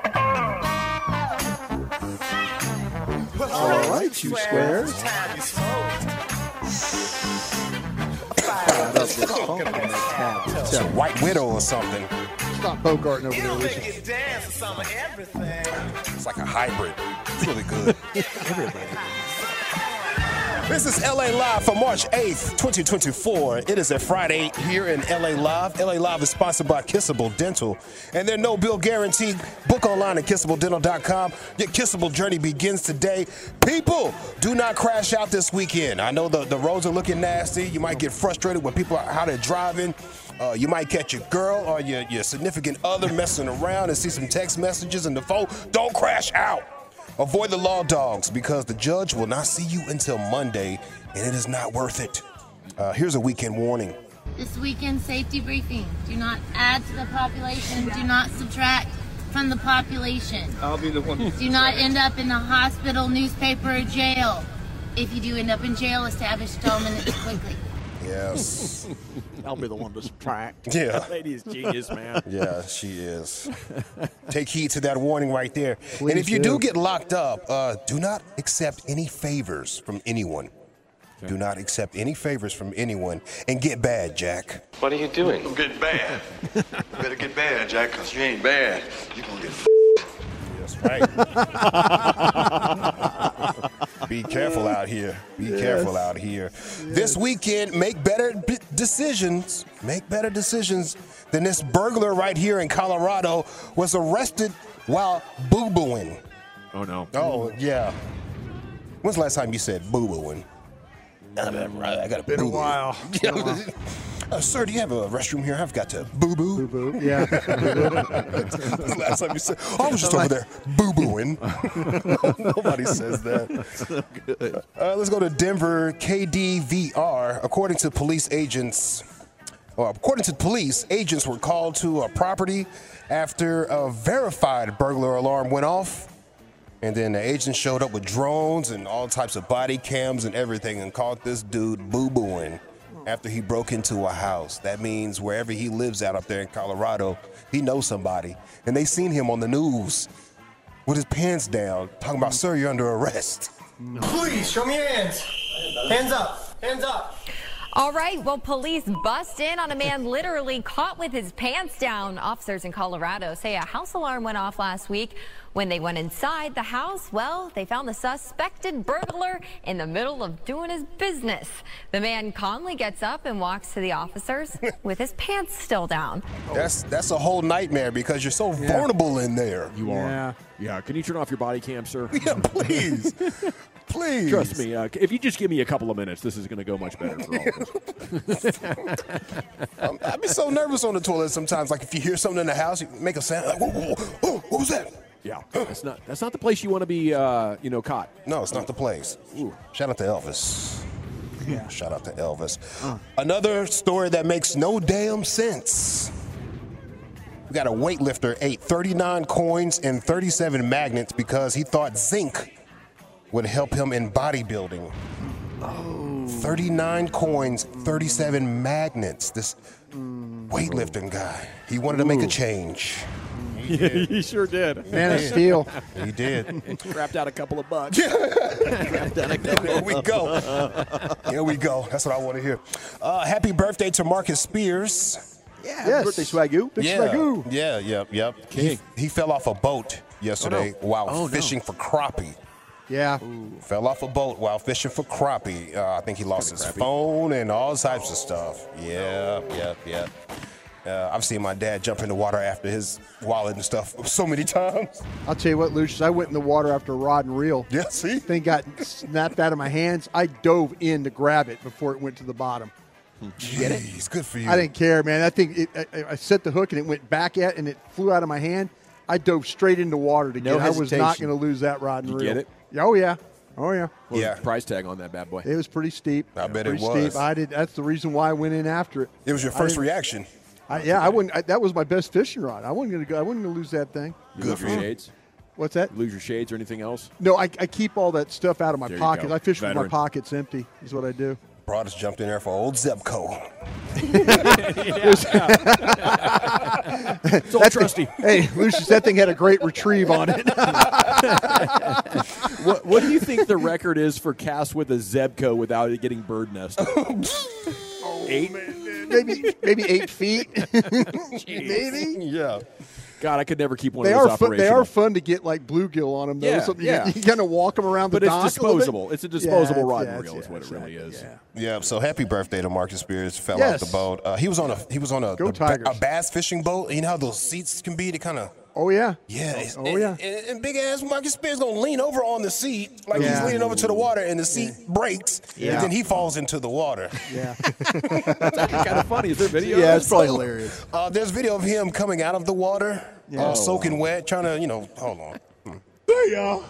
All right, you squares. It's a White Widow or something. Stop Bogarting over there, Lucian. It's like a hybrid. It's really good. This is L A Live for March eighth, twenty twenty-four. It is a Friday here in L A Live. L A Live is sponsored by Kissable Dental. And their no bill guarantee. Book online at kissable dental dot com. Your kissable journey begins today. People, do not crash out this weekend. I know the, the roads are looking nasty. You might get frustrated when people are how they're driving. Uh, you might catch your girl or your, your significant other messing around and see some text messages in the phone. Don't crash out. Avoid the law dogs because the judge will not see you until Monday, and it is not worth it. Uh, here's a weekend warning. This weekend safety briefing. Do not add to the population. Do not subtract from the population. I'll be the one. Do not end up in the hospital, newspaper, or jail. If you do end up in jail, establish dominance quickly. Yes. I'll be the one to subtract. Yeah. That lady is genius, man. Yeah, she is. Take heed to that warning right there. Please and if you do. do get locked up, uh, do not accept any favors from anyone. Okay. Do not accept any favors from anyone. And get bad, Jack. What are you doing? I'm getting bad. You better get bad, Jack, because you ain't bad. You're going to get f***. That's right. Be careful out here. Be Yes. careful out here. This weekend, make better b- decisions. Make better decisions than this burglar right here in Colorado was arrested while boo-booing. Oh, no. Oh, yeah. When's the last time you said boo-booing? I got a Been a boo-boo. while. Yeah. Uh, sir, do you have a restroom here? I've got to boo-boo. Boo-boo. Yeah. Last time you said, I was just over there boo-booing. Nobody says that. So good. Uh, let's go to Denver, K D V R. According to police agents, or according to police, agents were called to a property after a verified burglar alarm went off. And then the agents showed up with drones and all types of body cams and everything and caught this dude boo-booing after he broke into a house. That means wherever he lives out up there in Colorado, he knows somebody. And they seen him on the news with his pants down, talking about, sir, you're under arrest. Please, show me your hands. Hands up. Hands up. All right, well, police bust in on a man literally caught with his pants down. Officers in Colorado say a house alarm went off last week. When they went inside the house, well, they found the suspected burglar in the middle of doing his business. The man calmly gets up and walks to the officers with his pants still down. That's that's a whole nightmare because you're so Yeah. vulnerable in there. You are. Yeah. Yeah. Can you turn off your body cam, sir? Yeah, please. Please. Trust me. Uh, if you just give me a couple of minutes, this is going to go much better for all of us. Um, I'd be so nervous on the toilet sometimes. Like if you hear something in the house, you make a sound like, whoa, whoa, whoa, whoa, what was that? Yeah, that's not that's not the place you want to be, uh, you know, caught. No, it's not the place. Ooh. Shout out to Elvis. Yeah. Shout out to Elvis. Uh. Another story that makes no damn sense. We got a weightlifter ate thirty-nine coins and thirty-seven magnets because he thought zinc would help him in bodybuilding. Oh. thirty-nine coins, thirty-seven magnets. This weightlifting guy. He wanted to make a change. He, he sure did. Man of Steel. He did. Wrapped out a couple of bucks. Wrapped out a couple. Here we go. Here we go. That's what I want to hear. Uh, happy birthday to Marcus Spears. Yeah, happy Yes. birthday, Swagoo. Big yeah, Swagoo. yeah, yep, yep. King. He, he fell off a boat yesterday Oh, no. while Oh, no. fishing for crappie. Yeah. Fell off a boat while fishing for crappie. Uh, I think he lost his crappie. phone and all types of stuff. Yeah, yeah, yeah. Uh, I've seen my dad jump in the water after his wallet and stuff so many times. I'll tell you what, Lucius, I went in the water after a rod and reel. Yeah, see? Thing got snapped out of my hands. I dove in to grab it before it went to the bottom. Jeez, good for you. I didn't care, man. I think it, I, I set the hook and it went back at and it flew out of my hand. I dove straight into water to No get it. I was not hesitation. going to lose that rod and You reel. get it? Oh, yeah. Oh, yeah. What was Yeah. the price tag on that bad boy? It was pretty steep. I bet it pretty was. Steep. I did. That's the reason why I went in after it. It was your I first didn't- reaction. I, yeah, I wouldn't. I, that was my best fishing rod. I wasn't going to go. I wasn't going to lose that thing. You lose your shades? What's that? You lose your shades or anything else? No, I, I keep all that stuff out of my There you pockets. go. I fish with my Veteran. pockets empty. Is what I do. Broadus jumped in there for old Zebco. It's all trusty. Hey, Lucius, that thing had a great retrieve on it. what, what do you think the record is for cast with a Zebco without it getting bird nested? Eight? maybe maybe eight feet. Maybe. Yeah. God, I could never keep one They of those are fun, operational. They are fun to get like bluegill on them. Though. Yeah, Something yeah. You, you kind of walk them around the But it's dock. a little bit. disposable. It's a disposable Yeah, rod yeah, and reel is yeah, what it exactly, really is. Yeah. Yeah, so happy birthday to Marcus Spears. Fell Yes. off the boat. Uh, he was on a he was on a, Go a, Tigers. a bass fishing boat. You know how those seats can be? They kind of Oh yeah. yeah. it's- Oh and, yeah. And, and big ass Marcus Spears gonna lean over on the seat like Yeah. he's leaning over to the water, and the seat breaks, Yeah. and then he falls into the water. Yeah. That's actually kind of funny. Is there video? Yeah, it's probably hilarious. Uh, there's video of him coming out of the water, Yeah. all soaking wet, trying to you know. Hold on. Hey, y'all.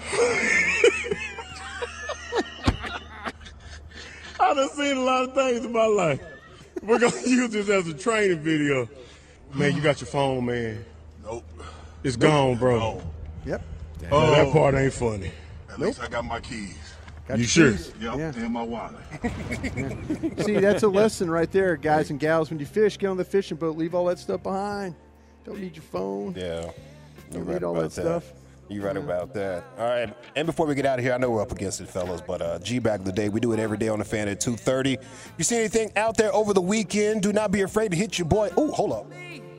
I done seen a lot of things in my life. We're going to use this as a training video. Man, you got your phone, man. Nope. It's gone, bro. Yep. Oh, that part ain't funny. At least I got my keys. Got You your sure? keys. Yep, Yeah. and my wallet. See, that's a lesson right there, guys and gals. When you fish, get on the fishing boat. Leave all that stuff behind. Don't need your phone. Yeah. Don't You're need right all about that stuff. You're right about that. All right. And before we get out of here, I know we're up against it, fellas, but uh, G-Bag of the Day, we do it every day on the Fan at two thirty. You see anything out there over the weekend, do not be afraid to hit your boy. Oh, hold up.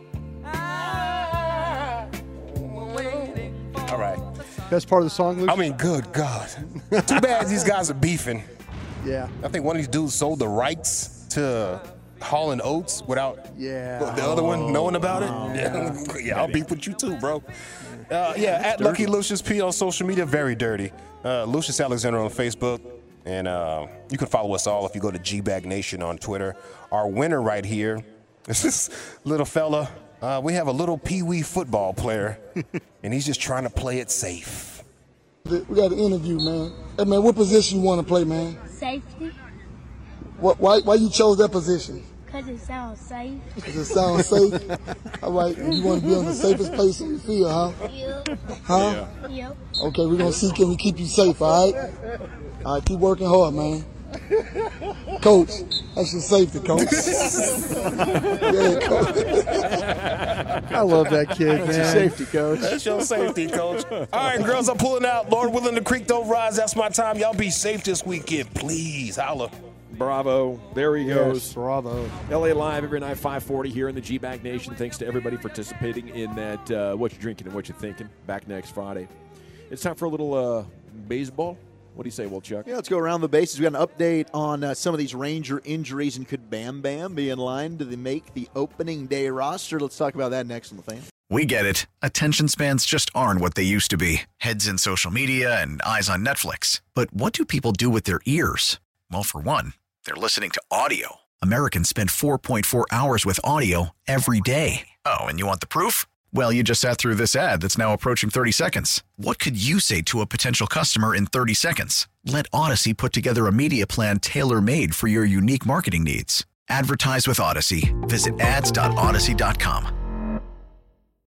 All right. Best part of the song, Luke? I mean, good God. Too bad these guys are beefing. Yeah. I think one of these dudes sold the rights to Hall and Oates without Yeah. the other one knowing about it. Yeah, yeah I'll beef with you too, bro. Uh, yeah, at Lucky Lucius P on social media, very dirty. Uh, Lucius Alexander on Facebook. And uh, you can follow us all if you go to G-Bag Nation on Twitter. Our winner right here is this little fella. Uh, we have a little pee-wee football player, and he's just trying to play it safe. We got an interview, man. Hey, man, what position you want to play, man? Safety, What, why, why you chose that position? because it sounds safe. Does it sound safe? All right, you want to be on the safest place in the field, huh? Yep. Huh? Yep. Okay, we're going to see can we keep you safe, all right? All right, keep working hard, man. Coach, that's your safety, coach. Yeah, coach. I love that kid, man. That's your safety, coach. That's your safety, coach. All right, girls, I'm pulling out. Lord willing, the creek don't rise. That's my time. Y'all be safe this weekend. Please, holla. Bravo. There he Yes, goes. bravo. L A Live every night, five forty here in the G-Bag Nation. Thanks to everybody participating in that uh, What You Drinking and What You Thinking. Back next Friday. It's time for a little uh, baseball. What do you say, Will Chuck? Yeah, let's go around the bases. We got an update on uh, some of these Ranger injuries, and could Bam Bam be in line to the make the opening day roster? Let's talk about that next on the Fan. We get it. Attention spans just aren't what they used to be. Heads in social media and eyes on Netflix. But what do people do with their ears? Well, for one, they're listening to audio. Americans spend four point four hours with audio every day. Oh, and you want the proof? Well, you just sat through this ad that's now approaching thirty seconds. What could you say to a potential customer in thirty seconds? Let Odyssey put together a media plan tailor-made for your unique marketing needs. Advertise with Odyssey. Visit ads dot odyssey dot com.